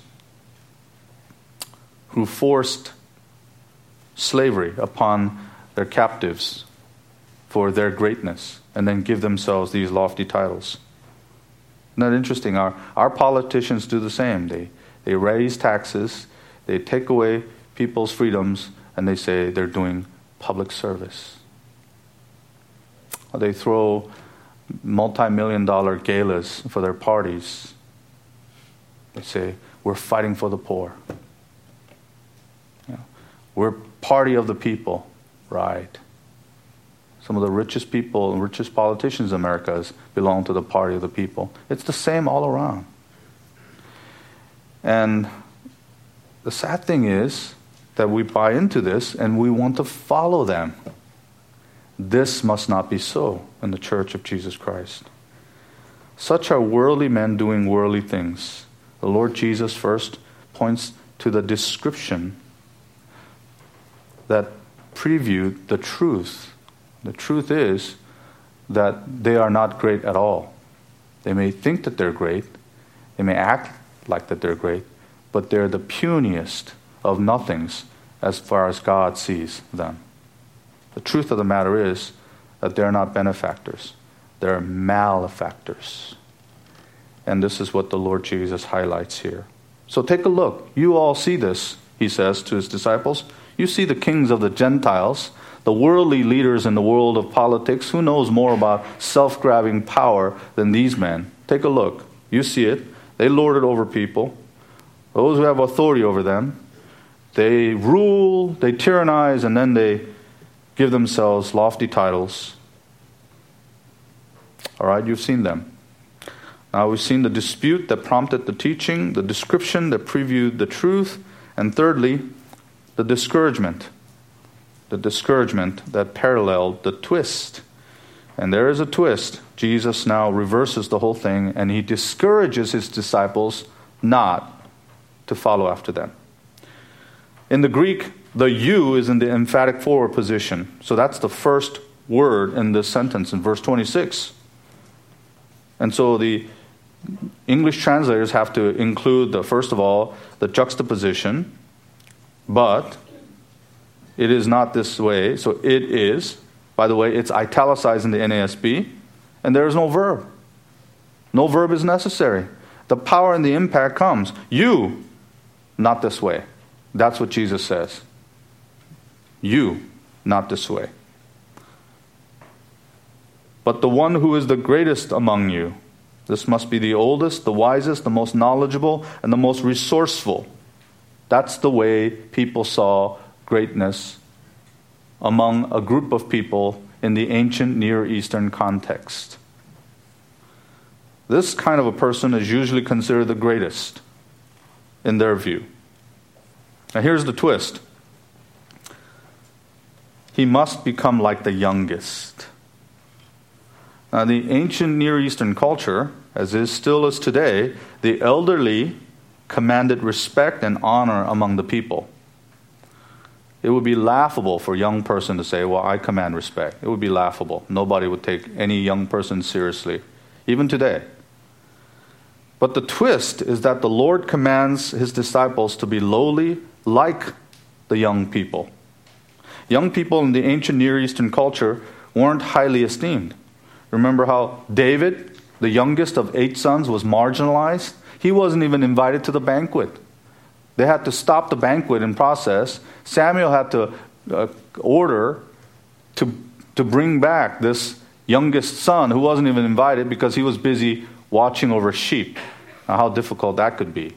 who forced slavery upon their captives for their greatness, and then give themselves these lofty titles. Isn't that interesting? Our, our politicians do the same. They, they raise taxes, they take away people's freedoms, and they say they're doing public service. They throw multi-million dollar galas for their parties. They say, we're fighting for the poor. You know, we're party of the people. Right. Some of the richest people and richest politicians in America belong to the party of the people. It's the same all around. And the sad thing is that we buy into this and we want to follow them. This must not be so in the Church of Jesus Christ. Such are worldly men doing worldly things. The Lord Jesus first points to the description that preview the truth. The truth is that they are not great at all. They may think that they're great. They may act like that they're great, but they're the puniest of nothings as far as God sees them. The truth of the matter is that they're not benefactors. They're malefactors. And this is what the Lord Jesus highlights here. So take a look. You all see this, he says to his disciples. You see the kings of the Gentiles, the worldly leaders in the world of politics. Who knows more about self-grabbing power than these men? Take a look. You see it. They lord it over people. Those who have authority over them, they rule, they tyrannize, and then they give themselves lofty titles. All right, you've seen them. Now we've seen the dispute that prompted the teaching, the description that previewed the truth, and thirdly, the discouragement. The discouragement that paralleled the twist. And there is a twist. Jesus now reverses the whole thing, and he discourages his disciples not to follow after them. In the Greek, the you is in the emphatic forward position. So that's the first word in this sentence in verse twenty-six. And so the English translators have to include, the first of all, the juxtaposition, but it is not this way. So it is. By the way, it's italicized in the N A S B, and there is no verb. No verb is necessary. The power and the impact comes. You, not this way. That's what Jesus says. You, not this way. But the one who is the greatest among you, this must be the oldest, the wisest, the most knowledgeable, and the most resourceful. That's the way people saw greatness among a group of people in the ancient Near Eastern context. This kind of a person is usually considered the greatest in their view. Now here's the twist. He must become like the youngest. Now the ancient Near Eastern culture, as is still is today, the elderly commanded respect and honor among the people. It would be laughable for a young person to say, well, I command respect. It would be laughable. Nobody would take any young person seriously, even today. But the twist is that the Lord commands his disciples to be lowly like the young people. Young people in the ancient Near Eastern culture weren't highly esteemed. Remember how David, the youngest of eight sons, was marginalized? He wasn't even invited to the banquet. They had to stop the banquet in process. Samuel had to uh, order to, to bring back this youngest son who wasn't even invited because he was busy watching over sheep. Now, how difficult that could be.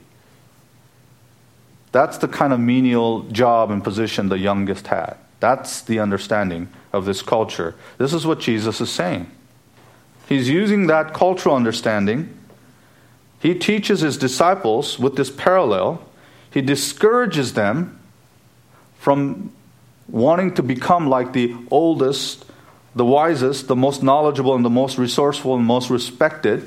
That's the kind of menial job and position the youngest had. That's the understanding of this culture. This is what Jesus is saying. He's using that cultural understanding. He teaches his disciples with this parallel. He discourages them from wanting to become like the oldest, the wisest, the most knowledgeable, and the most resourceful and most respected.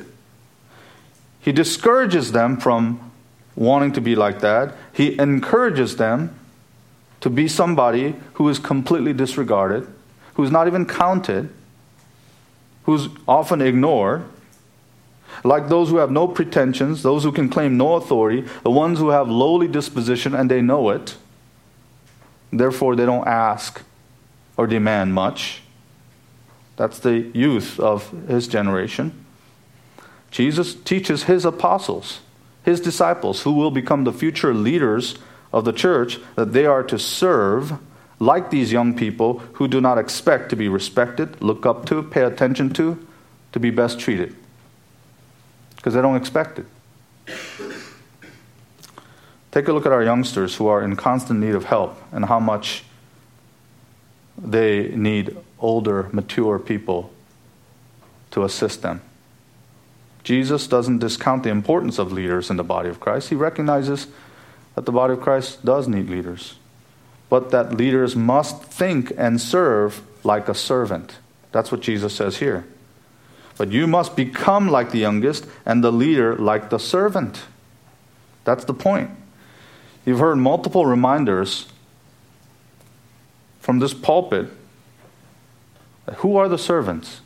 He discourages them from wanting to be like that. He encourages them to be somebody who is completely disregarded, who's not even counted, who's often ignored, like those who have no pretensions, those who can claim no authority, the ones who have lowly disposition and they know it. Therefore, they don't ask or demand much. That's the youth of his generation. Jesus teaches his apostles, his disciples, who will become the future leaders of the church, that they are to serve like these young people who do not expect to be respected, look up to, pay attention to, to be best treated. Because they don't expect it. Take a look at our youngsters who are in constant need of help and how much they need older, mature people to assist them. Jesus doesn't discount the importance of leaders in the body of Christ. He recognizes that the body of Christ does need leaders, but that leaders must think and serve like a servant. That's what Jesus says here. But you must become like the youngest and the leader like the servant. That's the point. You've heard multiple reminders from this pulpit, who are the servants?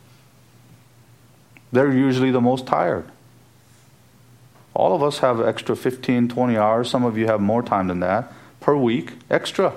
They're usually the most tired. All of us have extra fifteen, twenty hours. Some of you have more time than that per week, extra.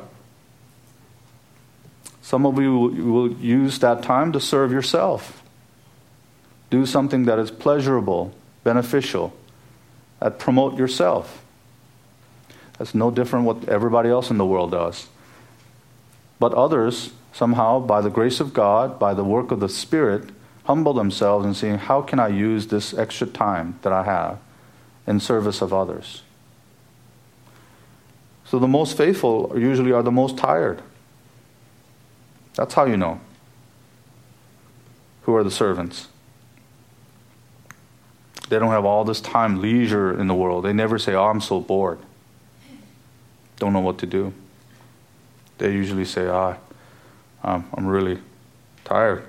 Some of you will use that time to serve yourself. Do something that is pleasurable, beneficial, that promote yourself. That's no different what everybody else in the world does. But others, somehow, by the grace of God, by the work of the Spirit, humble themselves and saying, how can I use this extra time that I have in service of others? So the most faithful usually are the most tired. That's how you know who are the servants. They don't have all this time, leisure in the world. They never say, oh, I'm so bored. Don't know what to do. They usually say, ah, oh, I'm really tired.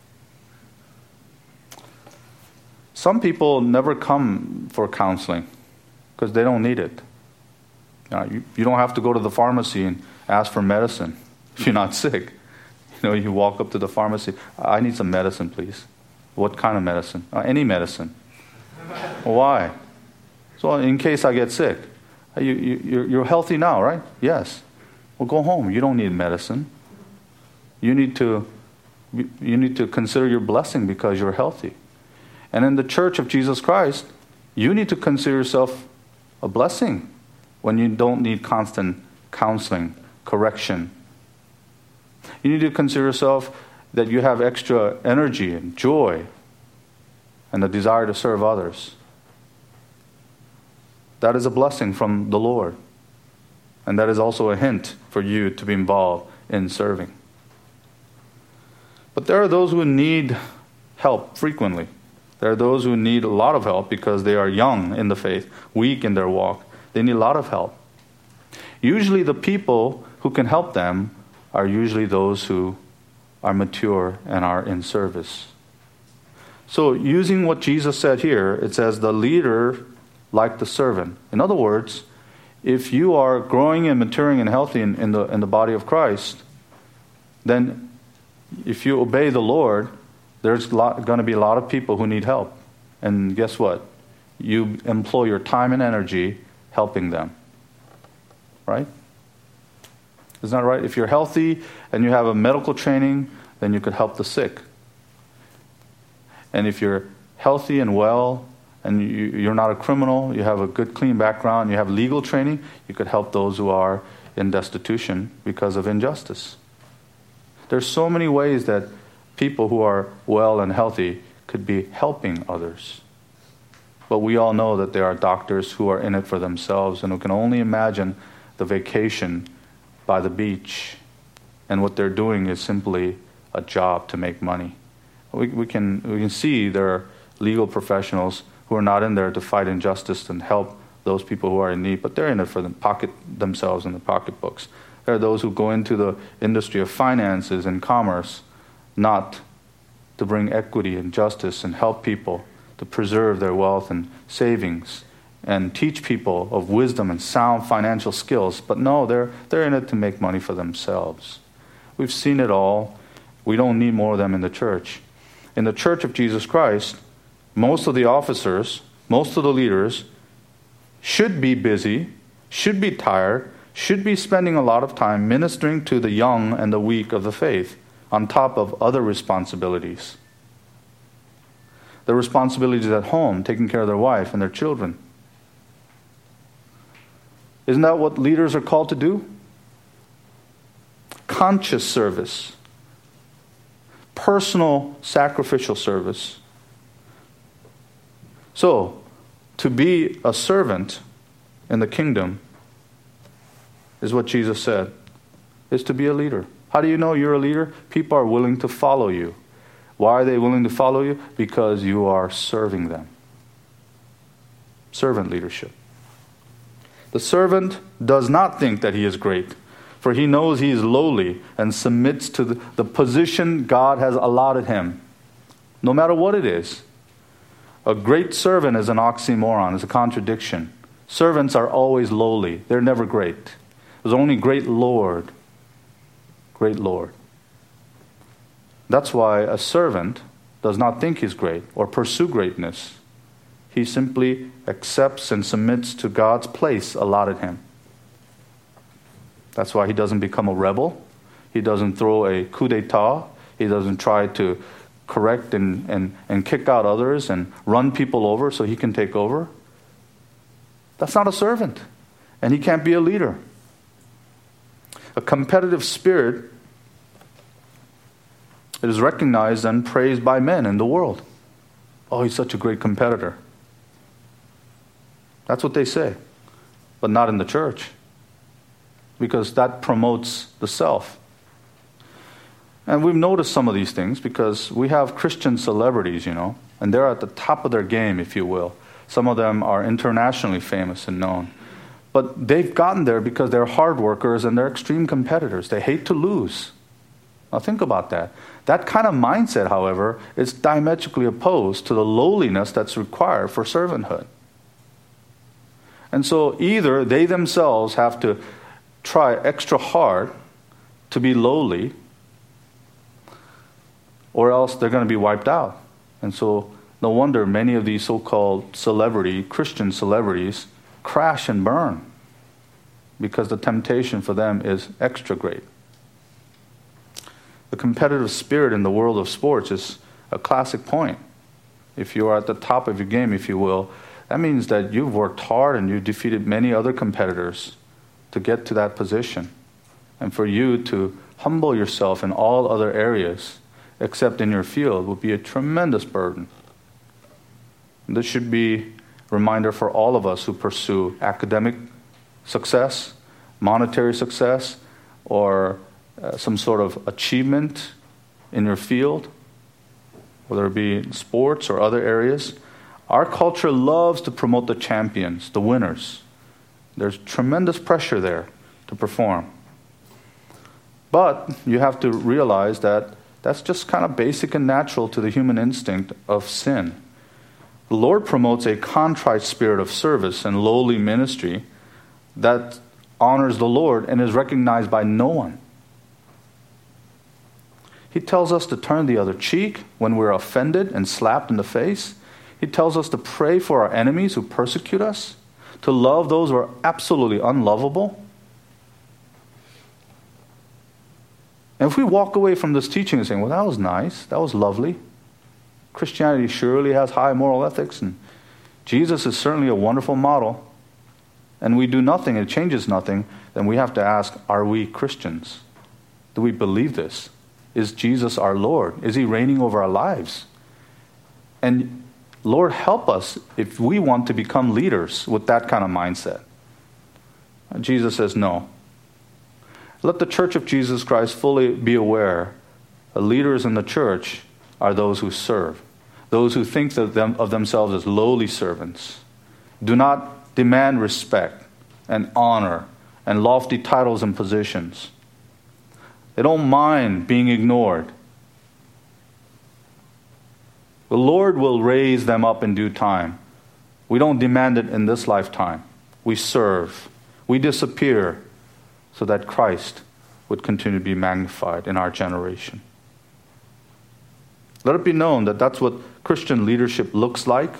Some people never come for counseling because they don't need it. You know, you, you don't have to go to the pharmacy and ask for medicine if you're not sick. You know, you walk up to the pharmacy, I need some medicine, please. What kind of medicine? Uh, any medicine. Why? So in case I get sick. You, you, you're, you're healthy now, right? Yes. Well, go home. You don't need medicine. You need to, you need to consider your blessing because you're healthy. And in the church of Jesus Christ, you need to consider yourself a blessing when you don't need constant counseling, correction. You need to consider yourself that you have extra energy and joy and the desire to serve others. That is a blessing from the Lord. And that is also a hint for you to be involved in serving. But there are those who need help frequently. There are those who need a lot of help because they are young in the faith, weak in their walk. They need a lot of help. Usually the people who can help them are usually those who are mature and are in service. So using what Jesus said here, it says the leader like the servant. In other words, if you are growing and maturing and healthy in, in the in the body of Christ, then if you obey the Lord, there's going to be a lot of people who need help. And guess what? You employ your time and energy helping them. Right? Isn't that right? If you're healthy and you have a medical training, then you could help the sick. And if you're healthy and well, and you, you're not a criminal, you have a good, clean background, you have legal training, you could help those who are in destitution because of injustice. There's so many ways that people who are well and healthy could be helping others. But we all know that there are doctors who are in it for themselves and who can only imagine the vacation by the beach, and what they're doing is simply a job to make money. We, we can we can see there are legal professionals who are not in there to fight injustice and help those people who are in need, but they're in it for them pocket themselves in the pocketbooks. There are those who go into the industry of finances and commerce, not to bring equity and justice and help people to preserve their wealth and savings and teach people of wisdom and sound financial skills. But no, they're they're in it to make money for themselves. We've seen it all. We don't need more of them in the church. In the church of Jesus Christ, most of the officers, most of the leaders should be busy, should be tired, should be spending a lot of time ministering to the young and the weak of the faith, on top of other responsibilities. The responsibilities at home, taking care of their wife and their children. Isn't that what leaders are called to do? Conscious service. Personal sacrificial service. So, to be a servant in the kingdom is what Jesus said, is to be a leader. How do you know you're a leader? People are willing to follow you. Why are they willing to follow you? Because you are serving them. Servant leadership. The servant does not think that he is great, for he knows he is lowly and submits to the, the position God has allotted him, no matter what it is. A great servant is an oxymoron, is a contradiction. Servants are always lowly. They're never great. There's only great Lord. great Lord. That's why a servant does not think he's great or pursue greatness. He simply accepts and submits to God's place allotted him. That's why he doesn't become a rebel. He doesn't throw a coup d'etat. He doesn't try to correct and, and, and kick out others and run people over so he can take over. That's not a servant. And he can't be a leader. A competitive spirit is recognized and praised by men in the world. Oh, he's such a great competitor. That's what they say. But not in the church. Because that promotes the self. And we've noticed some of these things because we have Christian celebrities, you know, and they're at the top of their game, if you will. Some of them are internationally famous and known. But they've gotten there because they're hard workers and they're extreme competitors. They hate to lose. Now think about that. That kind of mindset, however, is diametrically opposed to the lowliness that's required for servanthood. And so either they themselves have to try extra hard to be lowly, or else they're going to be wiped out. And so no wonder many of these so-called celebrity, Christian celebrities, crash and burn because the temptation for them is extra great. The competitive spirit in the world of sports is a classic point. If you are at the top of your game, if you will, that means that you've worked hard and you've defeated many other competitors to get to that position. And for you to humble yourself in all other areas except in your field would be a tremendous burden. And this should be a reminder for all of us who pursue academic success, monetary success, or uh, some sort of achievement in your field, whether it be in sports or other areas. Our culture loves to promote the champions, the winners. There's tremendous pressure there to perform. But you have to realize that that's just kind of basic and natural to the human instinct of sin. The Lord promotes a contrite spirit of service and lowly ministry that honors the Lord and is recognized by no one. He tells us to turn the other cheek when we're offended and slapped in the face. He tells us to pray for our enemies who persecute us, to love those who are absolutely unlovable. And if we walk away from this teaching and saying, well, that was nice, that was lovely. Christianity surely has high moral ethics, and Jesus is certainly a wonderful model, and we do nothing, it changes nothing, then we have to ask, are we Christians? Do we believe this? Is Jesus our Lord? Is he reigning over our lives? And Lord, help us if we want to become leaders with that kind of mindset. And Jesus says no. Let the Church of Jesus Christ fully be aware that leaders in the church are those who serve, those who think of, them, of themselves as lowly servants. Do not demand respect and honor and lofty titles and positions. They don't mind being ignored. The Lord will raise them up in due time. We don't demand it in this lifetime. We serve. We disappear so that Christ would continue to be magnified in our generation. Let it be known that that's what Christian leadership looks like.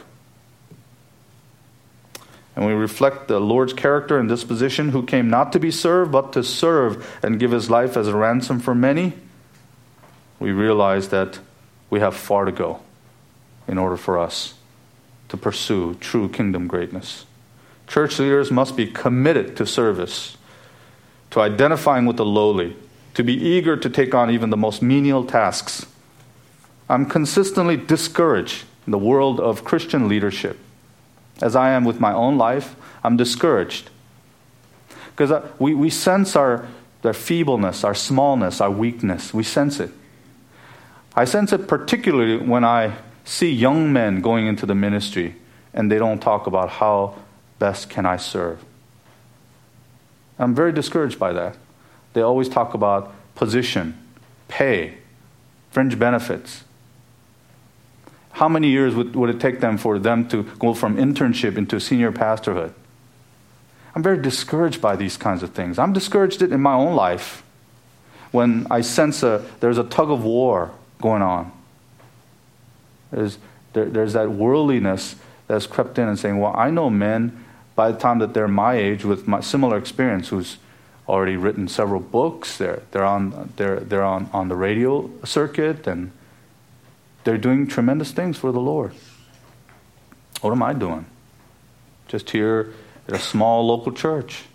And we reflect the Lord's character and disposition, who came not to be served, but to serve and give his life as a ransom for many. We realize that we have far to go in order for us to pursue true kingdom greatness. Church leaders must be committed to service, to identifying with the lowly, to be eager to take on even the most menial tasks. I'm consistently discouraged in the world of Christian leadership. As I am with my own life, I'm discouraged. Because we, we sense our their feebleness, our smallness, our weakness. We sense it. I sense it particularly when I see young men going into the ministry and they don't talk about how best can I serve. I'm very discouraged by that. They always talk about position, pay, fringe benefits. How many years would, would it take them for them to go from internship into senior pastorhood? I'm very discouraged by these kinds of things. I'm discouraged in my own life. when I sense a, there's a tug of war going on. There's, there, there's that worldliness that's crept in and saying, well, I know men by the time that they're my age with my similar experience who's already written several books. They're, they're, on, they're, they're on, on the radio circuit, and they're doing tremendous things for the Lord. What am I doing? Just here at a small local church.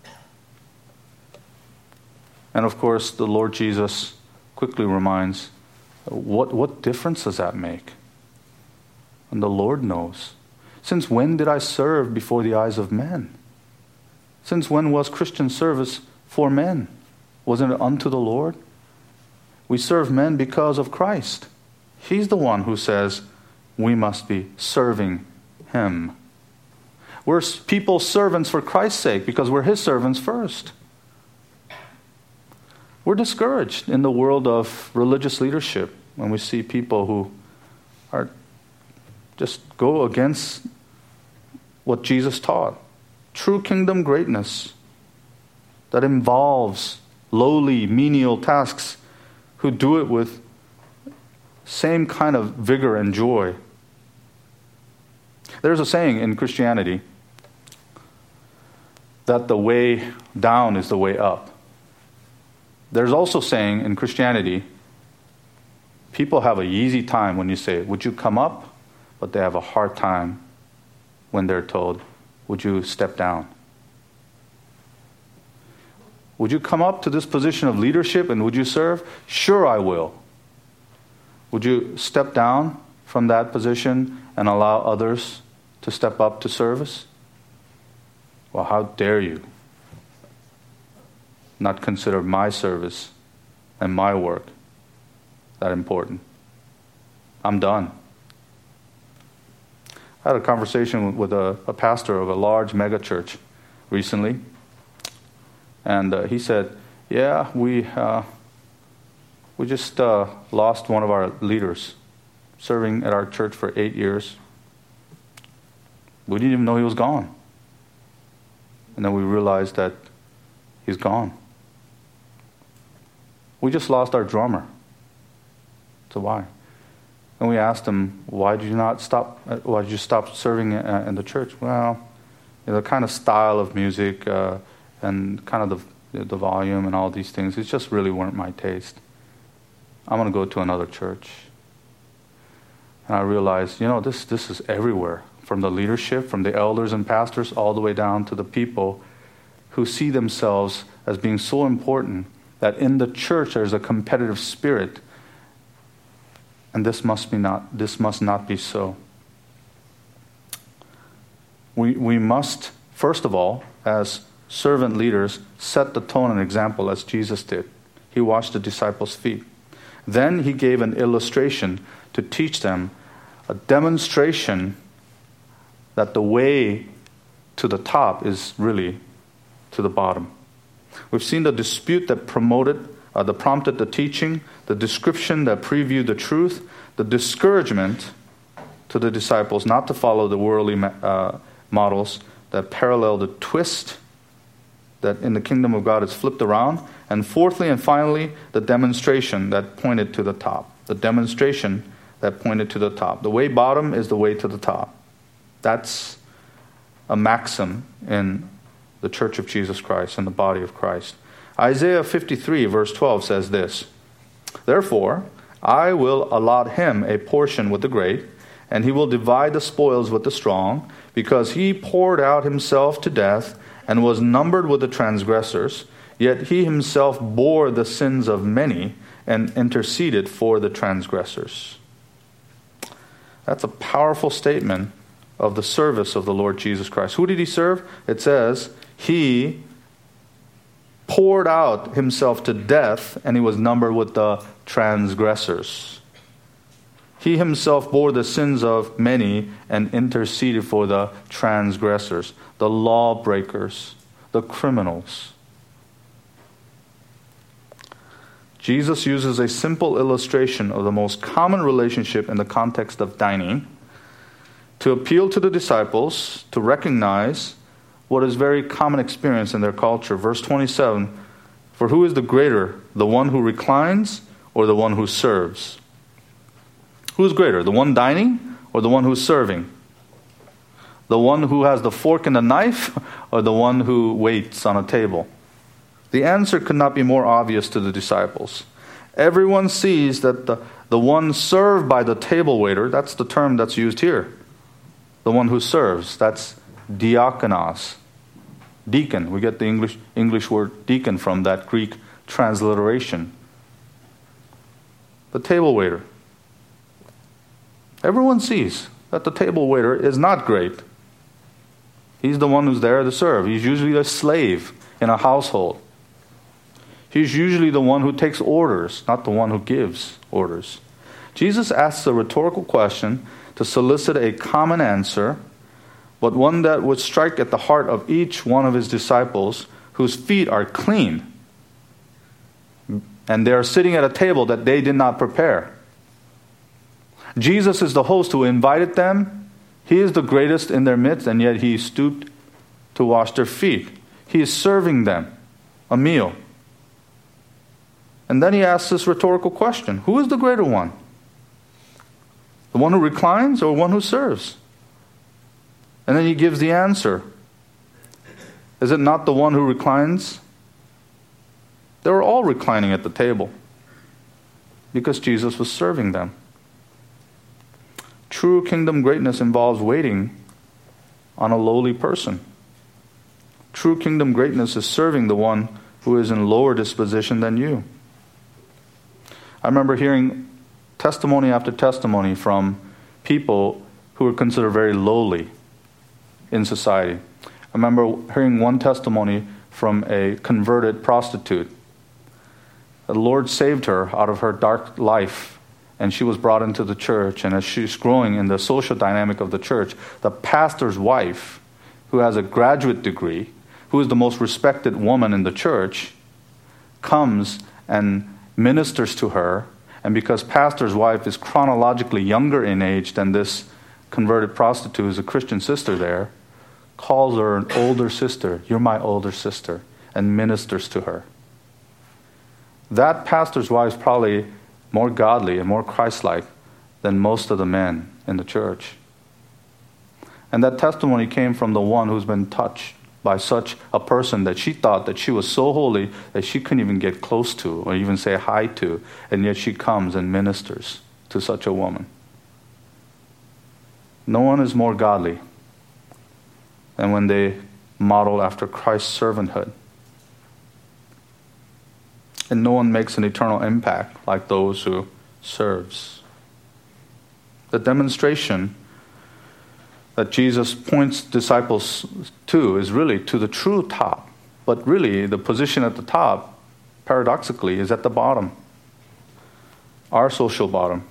And of course, the Lord Jesus quickly reminds, what, what difference does that make? And the Lord knows. Since when did I serve before the eyes of men? Since when was Christian service for men? Wasn't it unto the Lord? We serve men because of Christ. He's the one who says we must be serving Him. We're people's servants for Christ's sake because we're His servants first. We're discouraged in the world of religious leadership when we see people who are just go against what Jesus taught. True kingdom greatness that involves lowly, menial tasks, who do it with same kind of vigor and joy. There's a saying in Christianity that the way down is the way up. There's also saying in Christianity, people have an easy time when you say, would you come up? But they have a hard time when they're told, would you step down? Would you come up to this position of leadership and would you serve? Sure, I will. Would you step down from that position and allow others to step up to service? Well, how dare you not consider my service and my work that important? I'm done. I had a conversation with a, a pastor of a large mega church recently, and uh, he said, yeah, we uh, we just uh, lost one of our leaders serving at our church for eight years. We didn't even know he was gone. And then we realized that he's gone. We just lost our drummer. So why? And we asked him, why did you not stop, why did you stop serving in the church? Well, you know, the kind of style of music uh, and kind of the, the volume and all these things, it just really weren't my taste. I'm going to go to another church. And I realized, you know, this this is everywhere, from the leadership, from the elders and pastors, all the way down to the people who see themselves as being so important that in the church there's a competitive spirit. And this must be not this must not be so. We we must, first of all, as servant leaders, set the tone and example as Jesus did. He washed the disciples' feet. Then he gave an illustration to teach them, a demonstration that the way to the top is really to the bottom. We've seen the dispute that promoted, uh, that prompted the teaching, the description that previewed the truth, the discouragement to the disciples not to follow the worldly uh, models that parallel the twist that in the kingdom of God is flipped around. And fourthly and finally, the demonstration that pointed to the top. The demonstration that pointed to the top. The way bottom is the way to the top. That's a maxim in the Church of Jesus Christ and the body of Christ. Isaiah fifty-three verse twelve says this, therefore, I will allot him a portion with the great, and he will divide the spoils with the strong, because he poured out himself to death and was numbered with the transgressors, yet he himself bore the sins of many and interceded for the transgressors. That's a powerful statement of the service of the Lord Jesus Christ. Who did he serve? It says, he poured out himself to death and he was numbered with the transgressors. He himself bore the sins of many and interceded for the transgressors, the lawbreakers, the criminals. Jesus uses a simple illustration of the most common relationship in the context of dining to appeal to the disciples to recognize what is very common experience in their culture. Verse twenty-seven For who is the greater, the one who reclines or the one who serves? Who is greater, the one dining or the one who's serving? The one who has the fork and the knife or the one who waits on a table? The answer could not be more obvious to the disciples. Everyone sees that the, the one served by the table waiter, that's the term that's used here. The one who serves, that's diakonos. Deacon. We get the English English word deacon from that Greek transliteration. The table waiter. Everyone sees that the table waiter is not great. He's the one who's there to serve. He's usually a slave in a household. He's usually the one who takes orders, not the one who gives orders. Jesus asks a rhetorical question to solicit a common answer, but one that would strike at the heart of each one of his disciples whose feet are clean. And they are sitting at a table that they did not prepare. Jesus is the host who invited them. He is the greatest in their midst, and yet he stooped to wash their feet. He is serving them a meal. And then he asks this rhetorical question: who is the greater one? The one who reclines or one who serves? And then he gives the answer. Is it not the one who reclines? They were all reclining at the table because Jesus was serving them. True kingdom greatness involves waiting on a lowly person. True kingdom greatness is serving the one who is in lower disposition than you. I remember hearing testimony after testimony from people who were considered very lowly in society. I remember hearing one testimony from a converted prostitute. The Lord saved her out of her dark life, and she was brought into the church. And as she's growing in the social dynamic of the church, the pastor's wife, who has a graduate degree, who is the most respected woman in the church, comes and ministers to her. And because pastor's wife is chronologically younger in age than this converted prostitute who's a Christian sister there, calls her an older sister. You're my older sister, and ministers to her. That pastor's wife is probably more godly and more Christ-like than most of the men in the church. And that testimony came from the one who's been touched by such a person that she thought that she was so holy that she couldn't even get close to or even say hi to, and yet she comes and ministers to such a woman. No one is more godly than when they model after Christ's servanthood. And no one makes an eternal impact like those who serves. The demonstration that Jesus points disciples to is really to the true top. But really, the position at the top, paradoxically, is at the bottom. Our social bottom.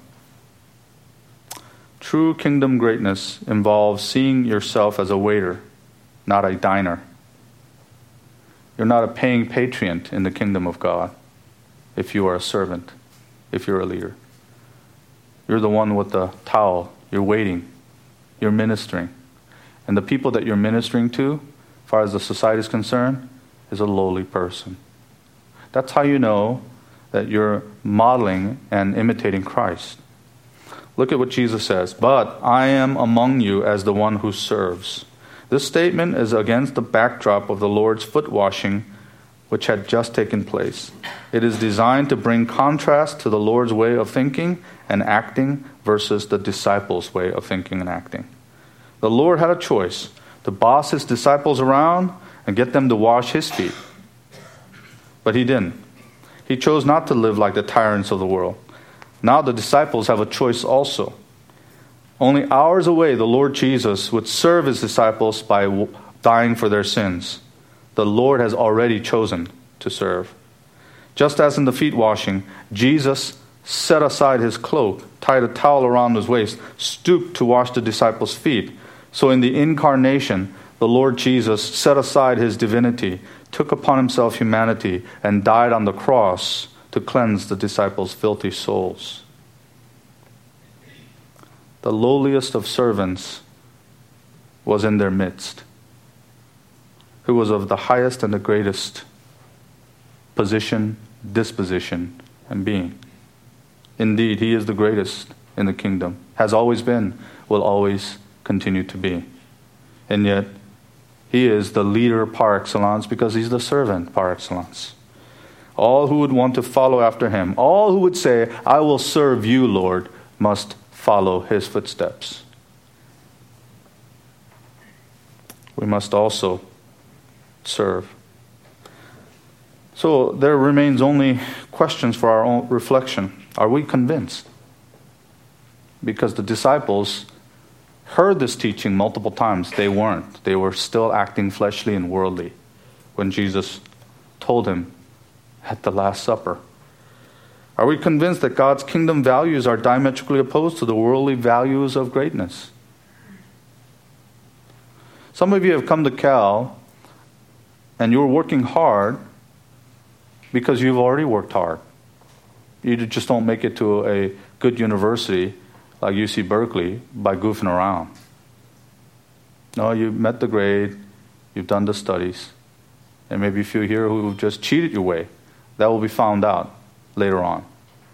True kingdom greatness involves seeing yourself as a waiter, not a diner. You're not a paying patron in the kingdom of God if you are a servant, if you're a leader. You're the one with the towel. You're waiting. You're ministering. And the people that you're ministering to, as far as the society is concerned, is a lowly person. That's how you know that you're modeling and imitating Christ. Look at what Jesus says. But I am among you as the one who serves. This statement is against the backdrop of the Lord's foot washing, which had just taken place. It is designed to bring contrast to the Lord's way of thinking and acting versus the disciples' way of thinking and acting. The Lord had a choice to boss his disciples around and get them to wash his feet. But he didn't. He chose not to live like the tyrants of the world. Now the disciples have a choice also. Only hours away, the Lord Jesus would serve his disciples by dying for their sins. The Lord has already chosen to serve. Just as in the feet washing, Jesus set aside his cloak, tied a towel around his waist, stooped to wash the disciples' feet. So in the incarnation, the Lord Jesus set aside his divinity, took upon himself humanity, and died on the cross to cleanse the disciples' filthy souls. The lowliest of servants was in their midst, who was of the highest and the greatest position, disposition, and being. Indeed, he is the greatest in the kingdom, has always been, will always continue to be. And yet, he is the leader par excellence because he's the servant par excellence. All who would want to follow after him, all who would say, I will serve you, Lord, must follow his footsteps. We must also serve. So there remains only questions for our own reflection. Are we convinced? Because the disciples heard this teaching multiple times. They weren't. They were still acting fleshly and worldly when Jesus told him at the Last Supper. Are we convinced that God's kingdom values are diametrically opposed to the worldly values of greatness? Some of you have come to Cal and you're working hard because you've already worked hard. You just don't make it to a good university like U C Berkeley by goofing around. No, you met the grade, you've done the studies, and maybe a few here who just cheated your way. That will be found out later on.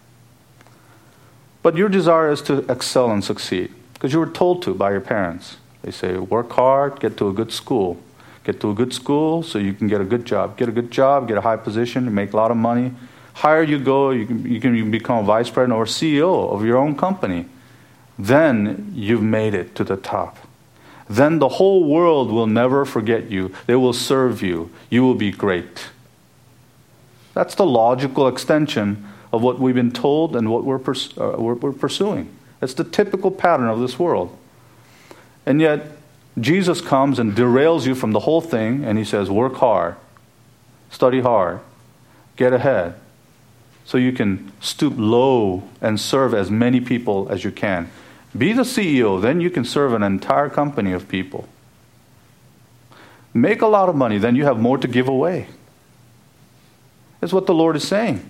But your desire is to excel and succeed because you were told to by your parents. They say, work hard, get to a good school. Get to a good school so you can get a good job. Get a good job, get a high position, make a lot of money. Higher you go, you can, you can become a vice president or C E O of your own company. Then you've made it to the top. Then the whole world will never forget you. They will serve you. You will be great. That's the logical extension of what we've been told and what we're, pers- uh, we're, we're pursuing. It's the typical pattern of this world. And yet, Jesus comes and derails you from the whole thing, and he says, work hard, study hard, get ahead, so you can stoop low and serve as many people as you can. Be the C E O, then you can serve an entire company of people. Make a lot of money, then you have more to give away. That's what the Lord is saying.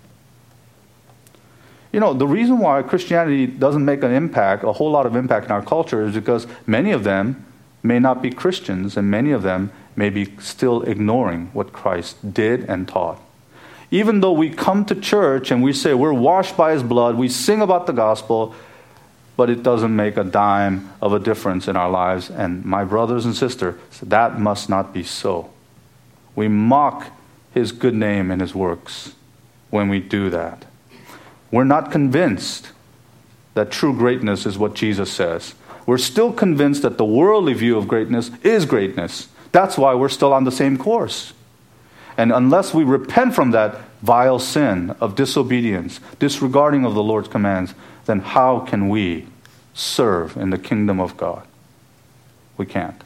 You know, the reason why Christianity doesn't make an impact, a whole lot of impact in our culture, is because many of them may not be Christians, and many of them may be still ignoring what Christ did and taught. Even though we come to church and we say we're washed by his blood, we sing about the gospel, but it doesn't make a dime of a difference in our lives. And my brothers and sisters, that must not be so. We mock his good name and his works when we do that. We're not convinced that true greatness is what Jesus says. We're still convinced that the worldly view of greatness is greatness. That's why we're still on the same course. And unless we repent from that vile sin of disobedience, disregarding of the Lord's commands, then how can we serve in the kingdom of God? We can't.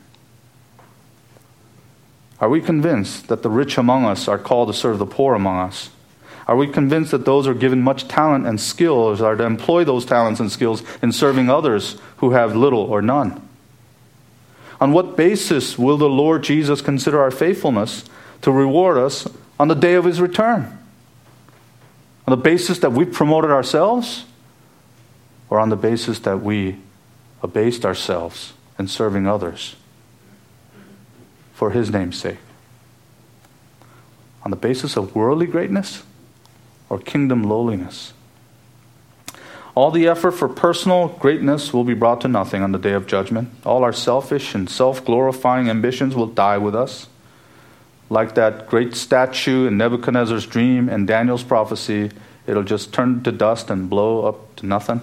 Are we convinced that the rich among us are called to serve the poor among us? Are we convinced that those who are given much talent and skills are to employ those talents and skills in serving others who have little or none? On what basis will the Lord Jesus consider our faithfulness to reward us on the day of his return? On the basis that we promoted ourselves, or on the basis that we abased ourselves in serving others for his name's sake? On the basis of worldly greatness or kingdom lowliness? All the effort for personal greatness will be brought to nothing on the day of judgment. All our selfish and self-glorifying ambitions will die with us. Like that great statue in Nebuchadnezzar's dream and Daniel's prophecy, it'll just turn to dust and blow up to nothing.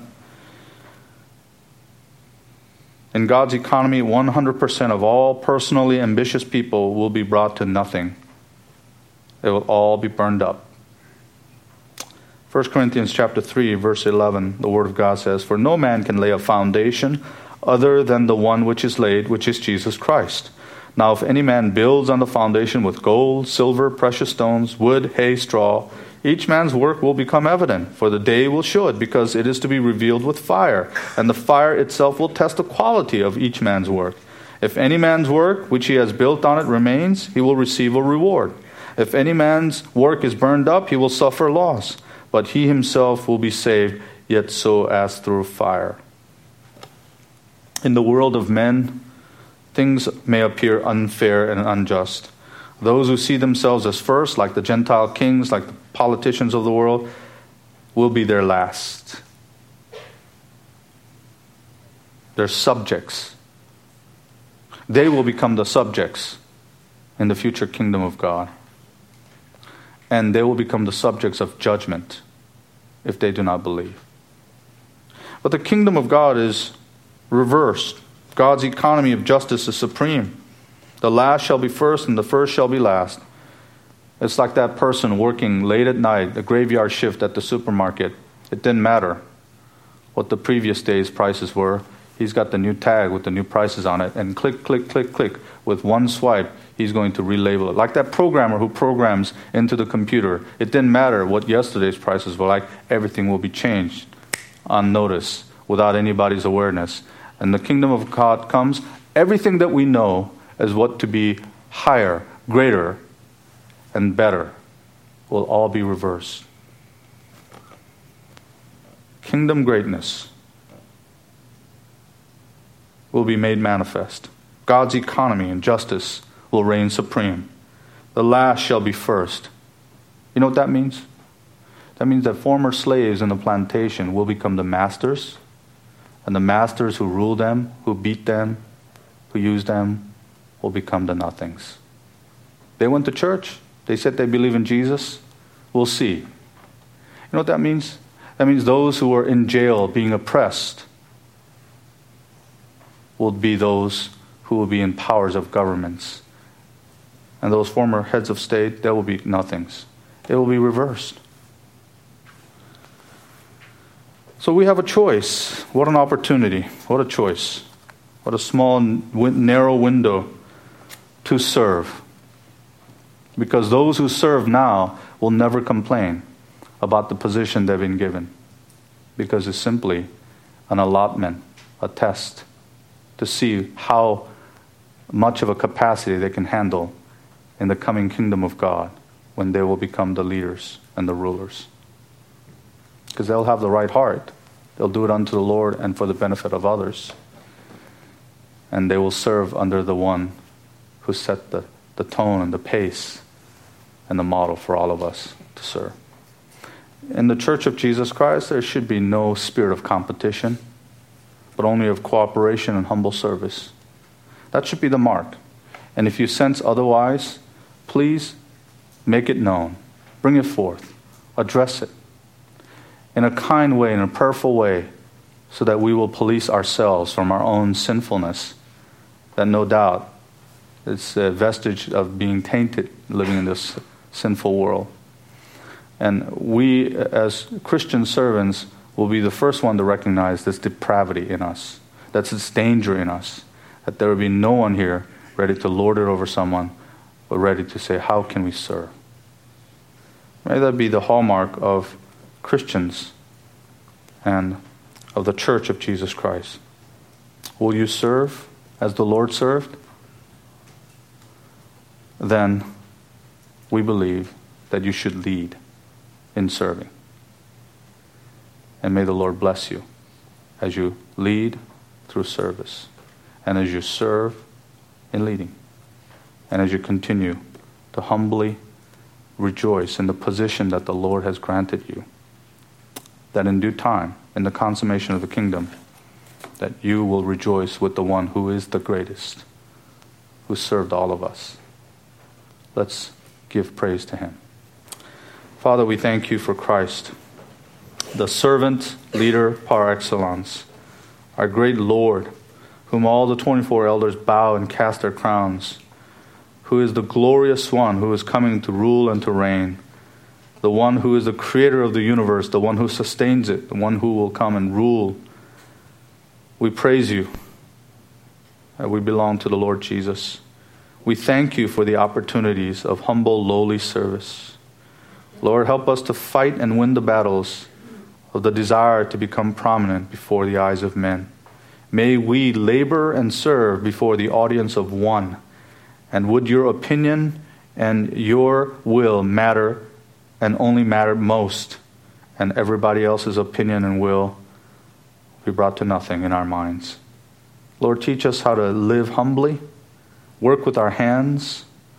In God's economy, one hundred percent of all personally ambitious people will be brought to nothing. It will all be burned up. First Corinthians chapter three, verse eleven, the Word of God says, "For no man can lay a foundation other than the one which is laid, which is Jesus Christ. Now if any man builds on the foundation with gold, silver, precious stones, wood, hay, straw, each man's work will become evident, for the day will show it, because it is to be revealed with fire, and the fire itself will test the quality of each man's work. If any man's work which he has built on it remains, he will receive a reward. If any man's work is burned up, he will suffer loss, but he himself will be saved, yet so as through fire." In the world of men, things may appear unfair and unjust. Those who see themselves as first, like the Gentile kings, like the politicians of the world, will be their last. They're subjects. They will become the subjects in the future kingdom of God. And they will become the subjects of judgment if they do not believe. But the kingdom of God is reversed. God's economy of justice is supreme. The last shall be first and the first shall be last. It's like that person working late at night, a graveyard shift at the supermarket. It didn't matter what the previous day's prices were. He's got the new tag with the new prices on it, and click, click, click, click. With one swipe, he's going to relabel it. Like that programmer who programs into the computer. It didn't matter what yesterday's prices were like. Everything will be changed on notice without anybody's awareness. And the kingdom of God comes. Everything that we know as what to be higher, greater, and better will all be reversed. Kingdom greatness will be made manifest. God's economy and justice will reign supreme. The last shall be first. You know what that means? That means that former slaves in the plantation will become the masters, and the masters who rule them, who beat them, who use them, will become the nothings. They went to church. They said they believe in Jesus. We'll see. You know what that means? That means those who are in jail being oppressed will be those who will be in powers of governments. And those former heads of state, there will be nothings. It will be reversed. So we have a choice. What an opportunity. What a choice. What a small, narrow window to serve. Because those who serve now will never complain about the position they've been given. Because it's simply an allotment, a test, to see how much of a capacity they can handle in the coming kingdom of God when they will become the leaders and the rulers. Because they'll have the right heart. They'll do it unto the Lord and for the benefit of others. And they will serve under the one who set the, the tone and the pace and the model for all of us to serve. In the Church of Jesus Christ, there should be no spirit of competition, but only of cooperation and humble service. That should be the mark. And if you sense otherwise, please make it known. Bring it forth. Address it in a kind way, in a prayerful way, so that we will police ourselves from our own sinfulness that no doubt is a vestige of being tainted living in this sinful world. And we, as Christian servants, will be the first one to recognize this depravity in us, that's this danger in us, that there will be no one here ready to lord it over someone, but ready to say, how can we serve? May that be the hallmark of Christians and of the Church of Jesus Christ. Will you serve as the Lord served? Then we believe that you should lead in serving. And may the Lord bless you as you lead through service, and as you serve in leading, and as you continue to humbly rejoice in the position that the Lord has granted you, that in due time, in the consummation of the kingdom, that you will rejoice with the one who is the greatest, who served all of us. Let's give praise to him. Father, we thank you for Christ, the servant leader par excellence, our great Lord, whom all the twenty-four elders bow and cast their crowns, who is the glorious one who is coming to rule and to reign, the one who is the creator of the universe, the one who sustains it, the one who will come and rule. We praise you that we belong to the Lord Jesus. We thank you for the opportunities of humble, lowly service. Lord, help us to fight and win the battles of the desire to become prominent before the eyes of men. May we labor and serve before the audience of one. And would your opinion and your will matter and only matter most, and everybody else's opinion and will be brought to nothing in our minds. Lord, teach us how to live humbly, work with our hands,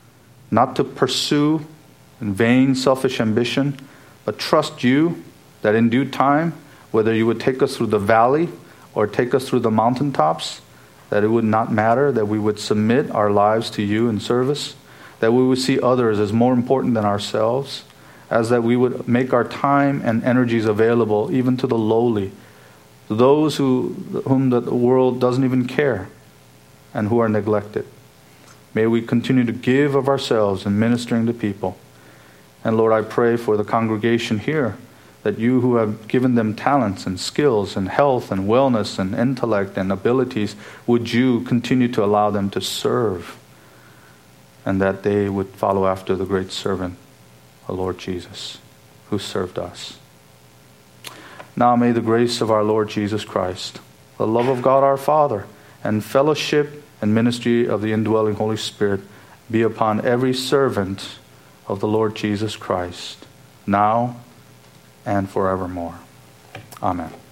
not to pursue in vain selfish ambition, but trust you that in due time, whether you would take us through the valley or take us through the mountaintops, that it would not matter, that we would submit our lives to you in service, that we would see others as more important than ourselves, as that we would make our time and energies available even to the lowly, to those who, whom the world doesn't even care and who are neglected. May we continue to give of ourselves in ministering to people. And Lord, I pray for the congregation here, that you who have given them talents and skills and health and wellness and intellect and abilities, would you continue to allow them to serve, and that they would follow after the great servant, the Lord Jesus, who served us. Now may the grace of our Lord Jesus Christ, the love of God our Father, and fellowship and ministry of the indwelling Holy Spirit be upon every servant of the Lord Jesus Christ, now and forevermore. Amen.